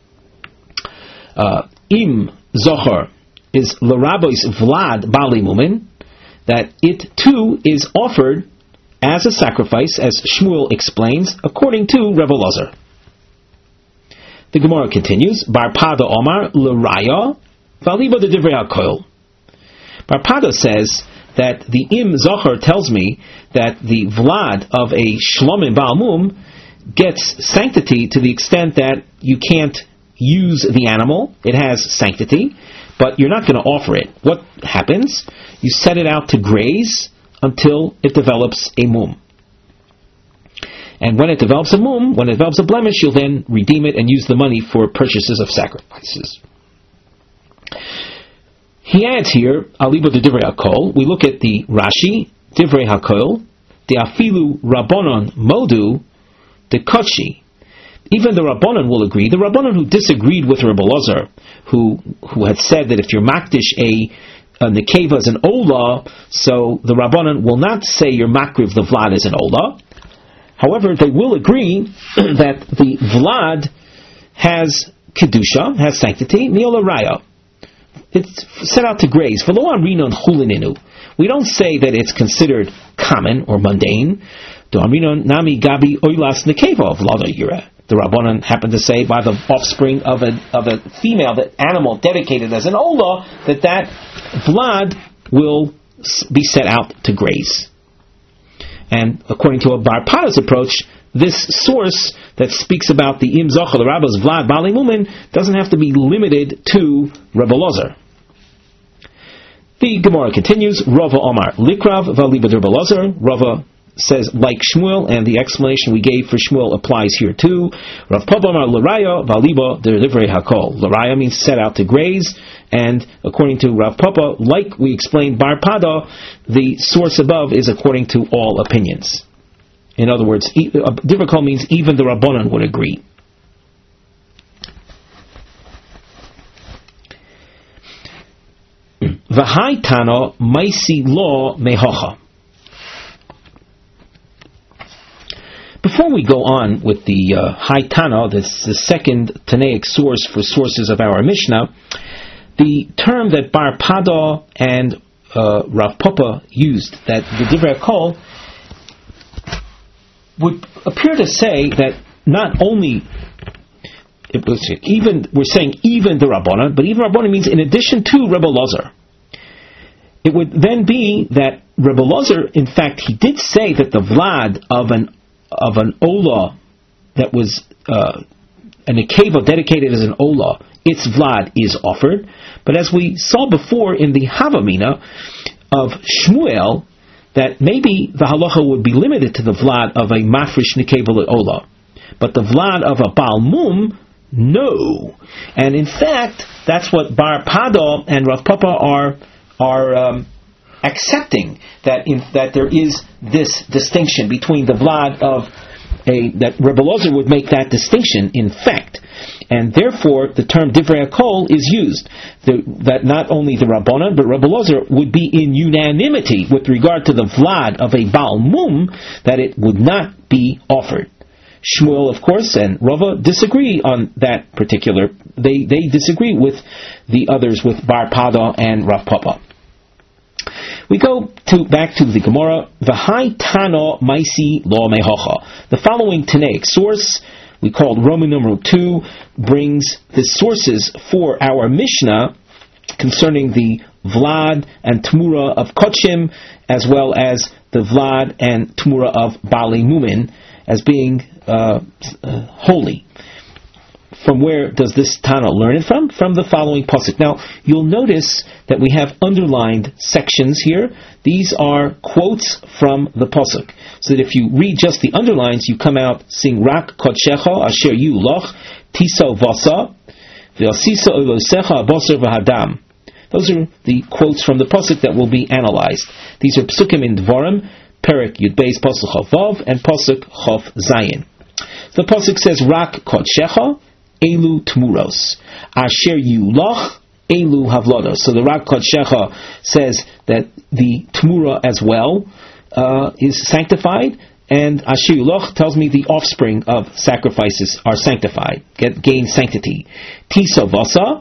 Im Zohar is L'Rabois Vlad Bali Mumin, that it too is offered as a sacrifice, as Shmuel explains, according to Rebbe Elazar. The Gemara continues, Bar Pada Omar L'Raya Valiba de Divrei HaKol. Bar Pada says that the Im Zohar tells me that the Vlad of a Shlomim Balmum gets sanctity to the extent that you can't use the animal. It has sanctity, but you're not going to offer it. What happens? You set it out to graze until it develops a mum. And when it develops a mum, when it develops a blemish, you'll then redeem it and use the money for purchases of sacrifices. He adds here, Aliba de Divrei HaKol, we look at the Rashi, Divrei HaKol, the Afilu Rabbanon Modu, the Kochi. Even the Rabbanon will agree. The Rabbanon who disagreed with Rebbe Elazar, who had said that if you're makdish a nekeva is an olah, so the Rabbanon will not say your makriv the vlad is an olah. However, they will agree that the vlad has kedusha, has sanctity, miola raya. It's set out to graze. We don't say that it's considered common or mundane. Nami gabi oilas nekeva vlada yira. The Rabbanan happened to say by the offspring of a female, that animal dedicated as an olah, that vlad will be set out to graze. And according to a Bar Pada's approach, this source that speaks about the Im Zochar, the Rabbos Vlad Bali Mumin, doesn't have to be limited to Rebbe Elazar. The Gemara continues, Rava Omar Likrav Valiba Rebbe Elazar. Rava says like Shmuel, and the explanation we gave for Shmuel applies here too. Rav Papa Amar L'Raya Valiba Divrei HaKol. L'Raya means set out to graze, and according to Rav Papa, like we explained Bar Pada, the source above is according to all opinions. In other words, Divrei HaKol means even the Rabbanan would agree. V'hai Tana Maisi Lo Mehocha. Before we go on with the Hai Tana, that's the second Tanaic source for sources of our Mishnah, the term that Bar Pada and Rav Papa used, that the Divrei HaKol, would appear to say that not only, we're saying even the Rabbanan, but even Rabbanan means in addition to Rebbe Elazar. It would then be that Rebbe Elazar, in fact, he did say that the Vlad of an olah that was an nekeva dedicated as an olah, its vlad is offered. But as we saw before in the Havamina of Shmuel, that maybe the halacha would be limited to the vlad of a mafresh nekeva olah, but the vlad of a balmum, no. And in fact, that's what Bar Pada and Rav Papa are accepting, that there is this distinction between the vlad of that Rebbe Elazar would make that distinction, in fact. And therefore, the term Divrei HaKol is used. That not only the Rabbanan, but Rebbe Elazar would be in unanimity with regard to the Vlad of a Baal Mum, that it would not be offered. Shmuel, of course, and Rava disagree on that particular. They disagree with the others, with Bar Pada and Rav Papa. We go back to the Gemara. V'hai Tana Maisi Lo Mehocha. The following Tanaic source, we called Roman numeral 2, brings the sources for our Mishnah concerning the Vlad and Tmura of Kochim, as well as the Vlad and Tmura of Bali Mumin, as being holy. From where does this Tana learn it from? From the following pasuk. Now, you'll notice that we have underlined sections here. These are quotes from the pasuk. So that if you read just the underlines, you come out seeing Rak Kodshecha Asher Yu Loch Tiso Vasa V'Asisa Olosecha Basar V'Hadam. Those are the quotes from the pasuk that will be analyzed. These are psukim in Dvarim, Perek Yud Beis Pasuk Chav Vav, and Pasuk Chav Zayin. The pasuk says Rak Kodshecha Elu Tmuros Asher Yulach Elu Havlados. So the Rak Kodshecha says that the Tmura as well is sanctified, and Asher Yulach tells me the offspring of sacrifices are sanctified, gain sanctity. Tisa Vasa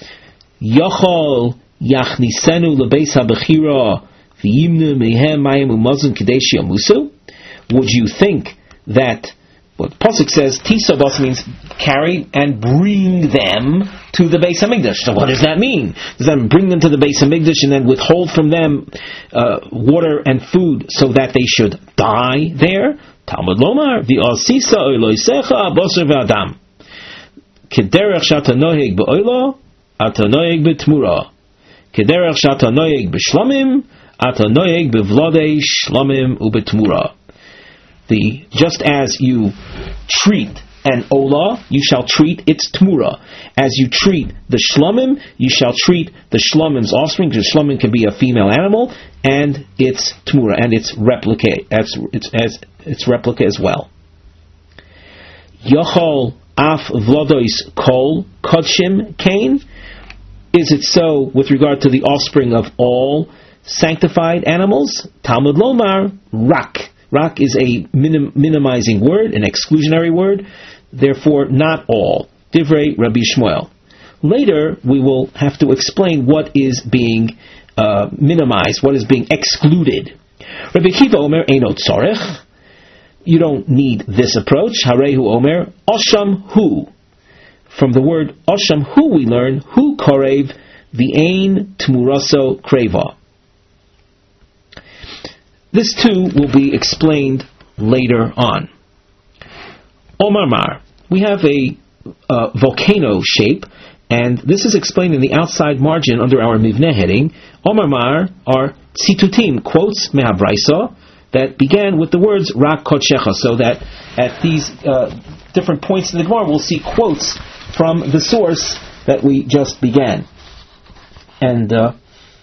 Yachol Yachnisenu Lebeis HaBechira V'yimnu Mehem Mayim Umazun Kadesh Yamusu. Would you think that what Pasuk says, Tisa Vasa means carry and bring them to the Beis HaMikdash? So what does that mean? Does that mean bring them to the Beis HaMikdash and then withhold from them water and food so that they should die there? Talmud Lomar, V'asisa Oiloisecha Basar V'Adam. Kederech Shata Noheg B'Oilo, Ata Noheg B'Tmura. Kederech Shata Noheg B'Shlomim, Ata Noheg B'Vladei Shlomim U'B'Tmura. Just as you treat an olah, you shall treat its tmura. As you treat the shlomim, you shall treat the shlomim's offspring, because shlomim can be a female animal, and its tmura, and its replica, its replica as well. Yochol af vlodois kol kodshim kain. Is it so with regard to the offspring of all sanctified animals? Talmud Lomar, rak. Rak is a minimizing word, an exclusionary word, therefore not all. Divrei Rabbi Shmuel. Later, we will have to explain what is being minimized, what is being excluded. Rabbi Kiva Omer Eino Tzorech. You don't need this approach. Harehu Omer Osham Hu. From the word Osham Hu we learn Hu Korev V'Ein Tmuraso Kreva. This too will be explained later on. Omar Mar. We have a volcano shape, and this is explained in the outside margin under our Mivneh heading. Omar Mar are tzitutim, quotes mehabraisa, that began with the words Rak Kodshecha, so that at these different points in the Gemara we'll see quotes from the source that we just began. And the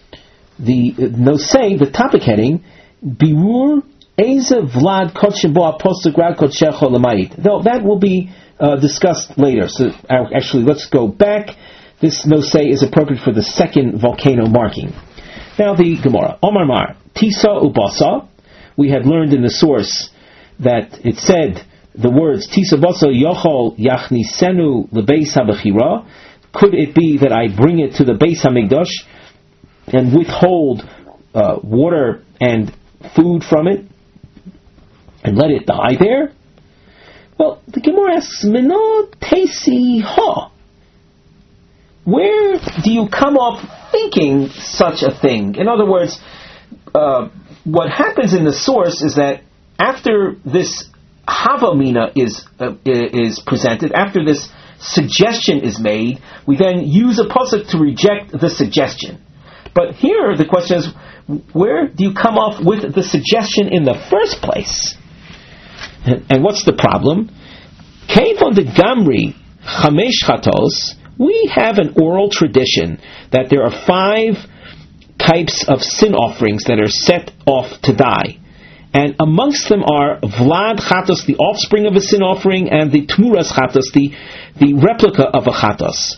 nosei, the topic heading, Birur Eze Vlad Kodshim Bo Apostle Rak Kodshecha Lamait. Though that will be discussed later. So actually, let's go back. This nosei is appropriate for the second volcano marking. Now the Gemara. Omar Mar Tisa Ubasa. We had learned in the source that it said the words Tisa Ubasa Yochol Yachnisenu Lebeis HaBechira. Could it be that I bring it to the Beis HaMikdash and withhold water and food from it and let it die there? Well, the Gemara asks, Mino Tesi Ha. Where do you come up thinking such a thing? In other words, what happens in the source is that after this Havamina is presented, after this suggestion is made, we then use a pasuk to reject the suggestion. But here the question is, where do you come up with the suggestion in the first place? And what's the problem? Kevon de Gamri Chamesh Chatos, we have an oral tradition that there are 5 types of sin offerings that are set off to die. and amongst them are Vlad Chatos, the offspring of a sin offering, and the Tmuras Chatos, the replica of a Chatos.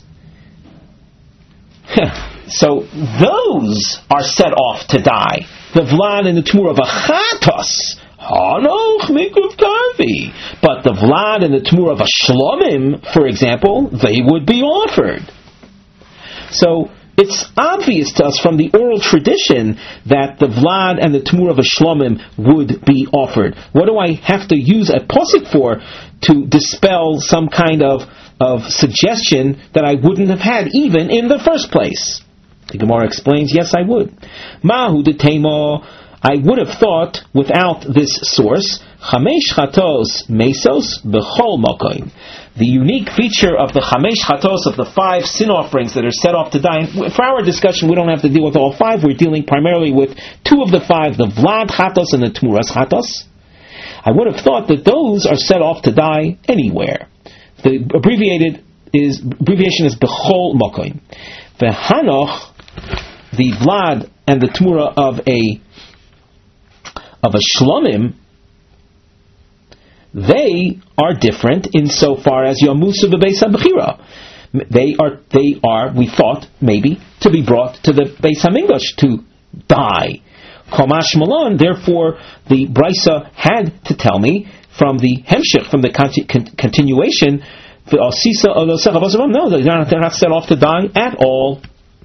So those are set off to die. The Vlad and the Tmura of a Chatos, Hanoch Mikuv Karvi. But the Vlad and the Tmura of a Shlomim, for example, they would be offered. So it's obvious to us from the oral tradition that the Vlad and the Tmura of a Shlomim would be offered. What do I have to use a posik for to dispel some kind of suggestion that I wouldn't have had even in the first place? The Gemara explains, yes, I would. Mahu de Temo, I would have thought without this source, Chamesh Chatos Mesos Bechol Mokoim. The unique feature of the Chamesh Chatos, of the 5 sin offerings that are set off to die. And for our discussion, we don't have to deal with all 5. We're dealing primarily with 2 of the 5, the Vlad Chatos and the Tmuras Chatos. I would have thought that those are set off to die anywhere. The abbreviation is Bechol Mokoim. The Hanoch, the Vlad and the Tmura of a Shlomim, they are different insofar as Yamusu Bebeis HaBechira. They are, we thought, maybe, to be brought to the Beis HaMikdash to die. Komash Malon, therefore, the Brisa had to tell me from the Hemshech, from the continuation, no, they're not set off to die at all.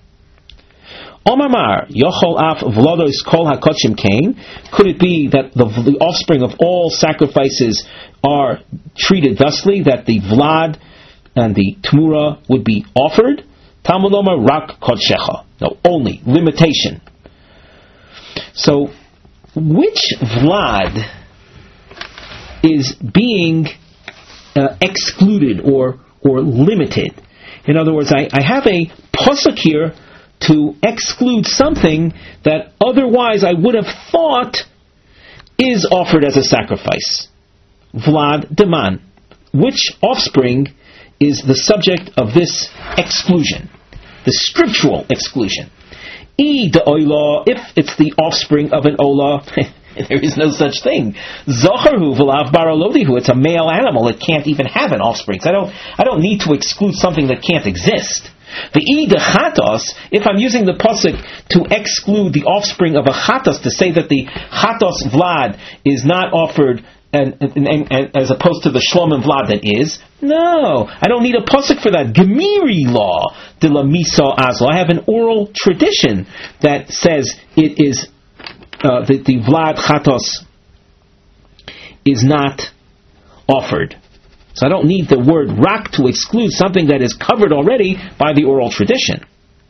Omar Yochol Af Vlodos Kol HaKodshim Kain. Could it be that the offspring of all sacrifices are treated thusly, that the Vlad and the Tmura would be offered? Talmud Omar Rak Kodshecha. No, only limitation. So, which Vlad is being excluded or limited? In other words, I have a pasuk here to exclude something that otherwise I would have thought is offered as a sacrifice. Vlad Deman. Which offspring is the subject of this exclusion? The scriptural exclusion. I de oila, if it's the offspring of an ola, there is no such thing. Zoharhu v'lav baralodihu, it's a male animal, it can't even have an offspring. So I don't need to exclude something that can't exist. The I de chatos, if I'm using the pasuk to exclude the offspring of a chatos, to say that the chatos Vlad is not offered and as opposed to the Shlomim Vlad that is, no, I don't need a pasuk for that. Gemiri law de la miso azlo. I have an oral tradition that says it is the Vlad chatos is not offered. So I don't need the word rak to exclude something that is covered already by the oral tradition.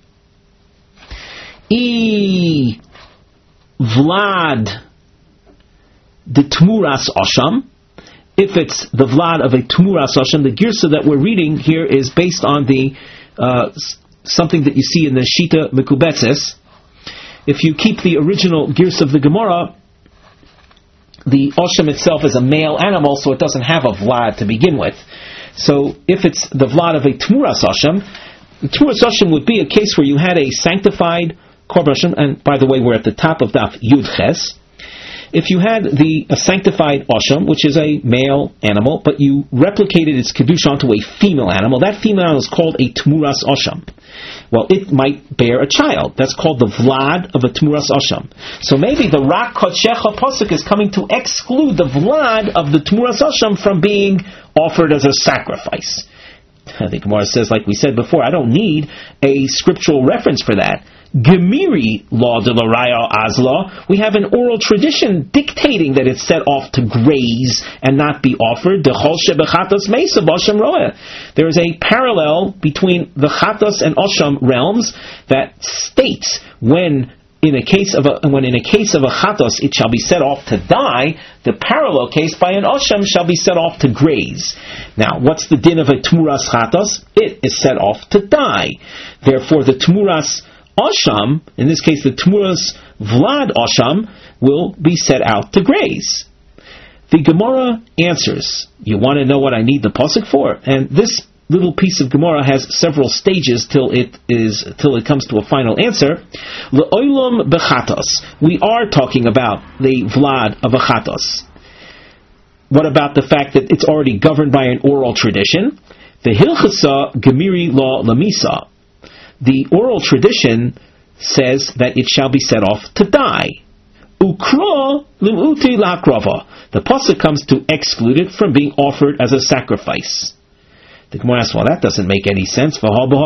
I Vlad the Tmuras Osham. If it's the Vlad of a Tmuras Osham, the Girsa that we're reading here is based on the something that you see in the Shita Mekubetzes. If you keep the original Girsa of the Gemara, the Osham itself is a male animal, so it doesn't have a Vlad to begin with. So if it's the Vlad of a Tmuras Osham, the Tmuras Osham would be a case where you had a sanctified Korban Osham, and by the way, we're at the top of Daf Yud Ches. If you had a sanctified Osham, which is a male animal, but you replicated its Kedusha onto a female animal, that female animal is called a Tmuras Osham. Well, it might bear a child. That's called the Vlad of a Tmuras Osham. So maybe the Rak Kodshecha Pasuk is coming to exclude the Vlad of the Tmuras Osham from being offered as a sacrifice. The Gemara says, like we said before, I don't need a scriptural reference for that. Gemiri law de la raya azla, we have an oral tradition dictating that it's set off to graze and not be offered. There is a parallel between the chatos and osham realms that states when in a case of a chatos it shall be set off to die, the parallel case by an osham shall be set off to graze. Now, what's the din of a tmuras chatos? It is set off to die. Therefore, the tmuras Osham, in this case the Tmuras Vlad Osham, will be set out to graze. The Gemara answers, you want to know what I need the pasuk for? And this little piece of Gemara has several stages till it comes to a final answer. Le'olam bechatos. We are talking about the vlad of a chatos. What about the fact that it's already governed by an oral tradition? The hilchasa gemiri law lamisa. The oral tradition says that it shall be set off to die. Ukra limuti lakrava. The pasuk comes to exclude it from being offered as a sacrifice. The Gemara asks, well, that doesn't make any sense.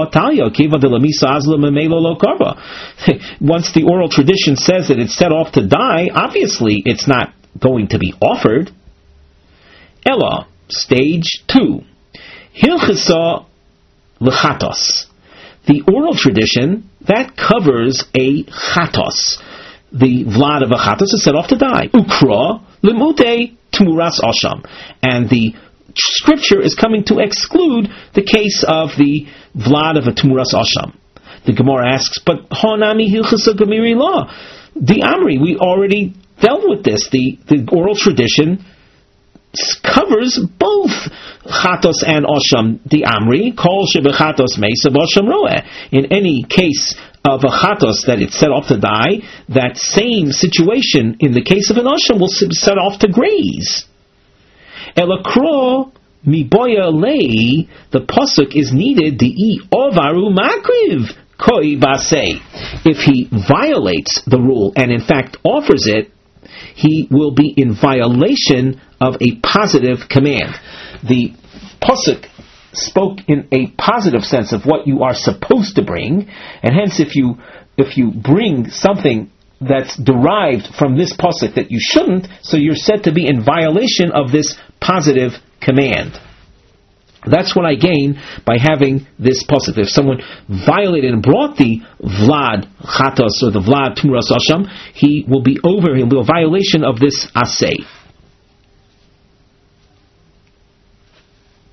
Once the oral tradition says that it's set off to die, obviously it's not going to be offered. Ella, stage 2. Hilchasa lechatos. The oral tradition, that covers a chatos. The vlad of a chatos is set off to die. Ukra limute tmuras asham. And the scripture is coming to exclude the case of the vlad of a tmuras asham. The Gemara asks, but honami hilchasa gemiri law. The Amri, we already dealt with this. The oral tradition covers both chatos and asham. The Amri, kol shebechatos meisa b'asham roeh. In any case of a chatos that it's set off to die, that same situation in the case of an asham will set off to graze. Elakro miboya lei, the pasuk is needed, the ovaru makriv koi basei. If he violates the rule and in fact offers it, he will be in violation of a positive command. The pasuk spoke in a positive sense of what you are supposed to bring, and hence if you bring something that's derived from this pasuk that you shouldn't, so you're said to be in violation of this positive command. That's what I gain by having this pasuk. If someone violated and brought the vlad chatos or the vlad tmuras asham, he'll be a violation of this asay.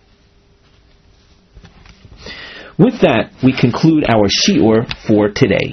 With that, we conclude our shiur for today.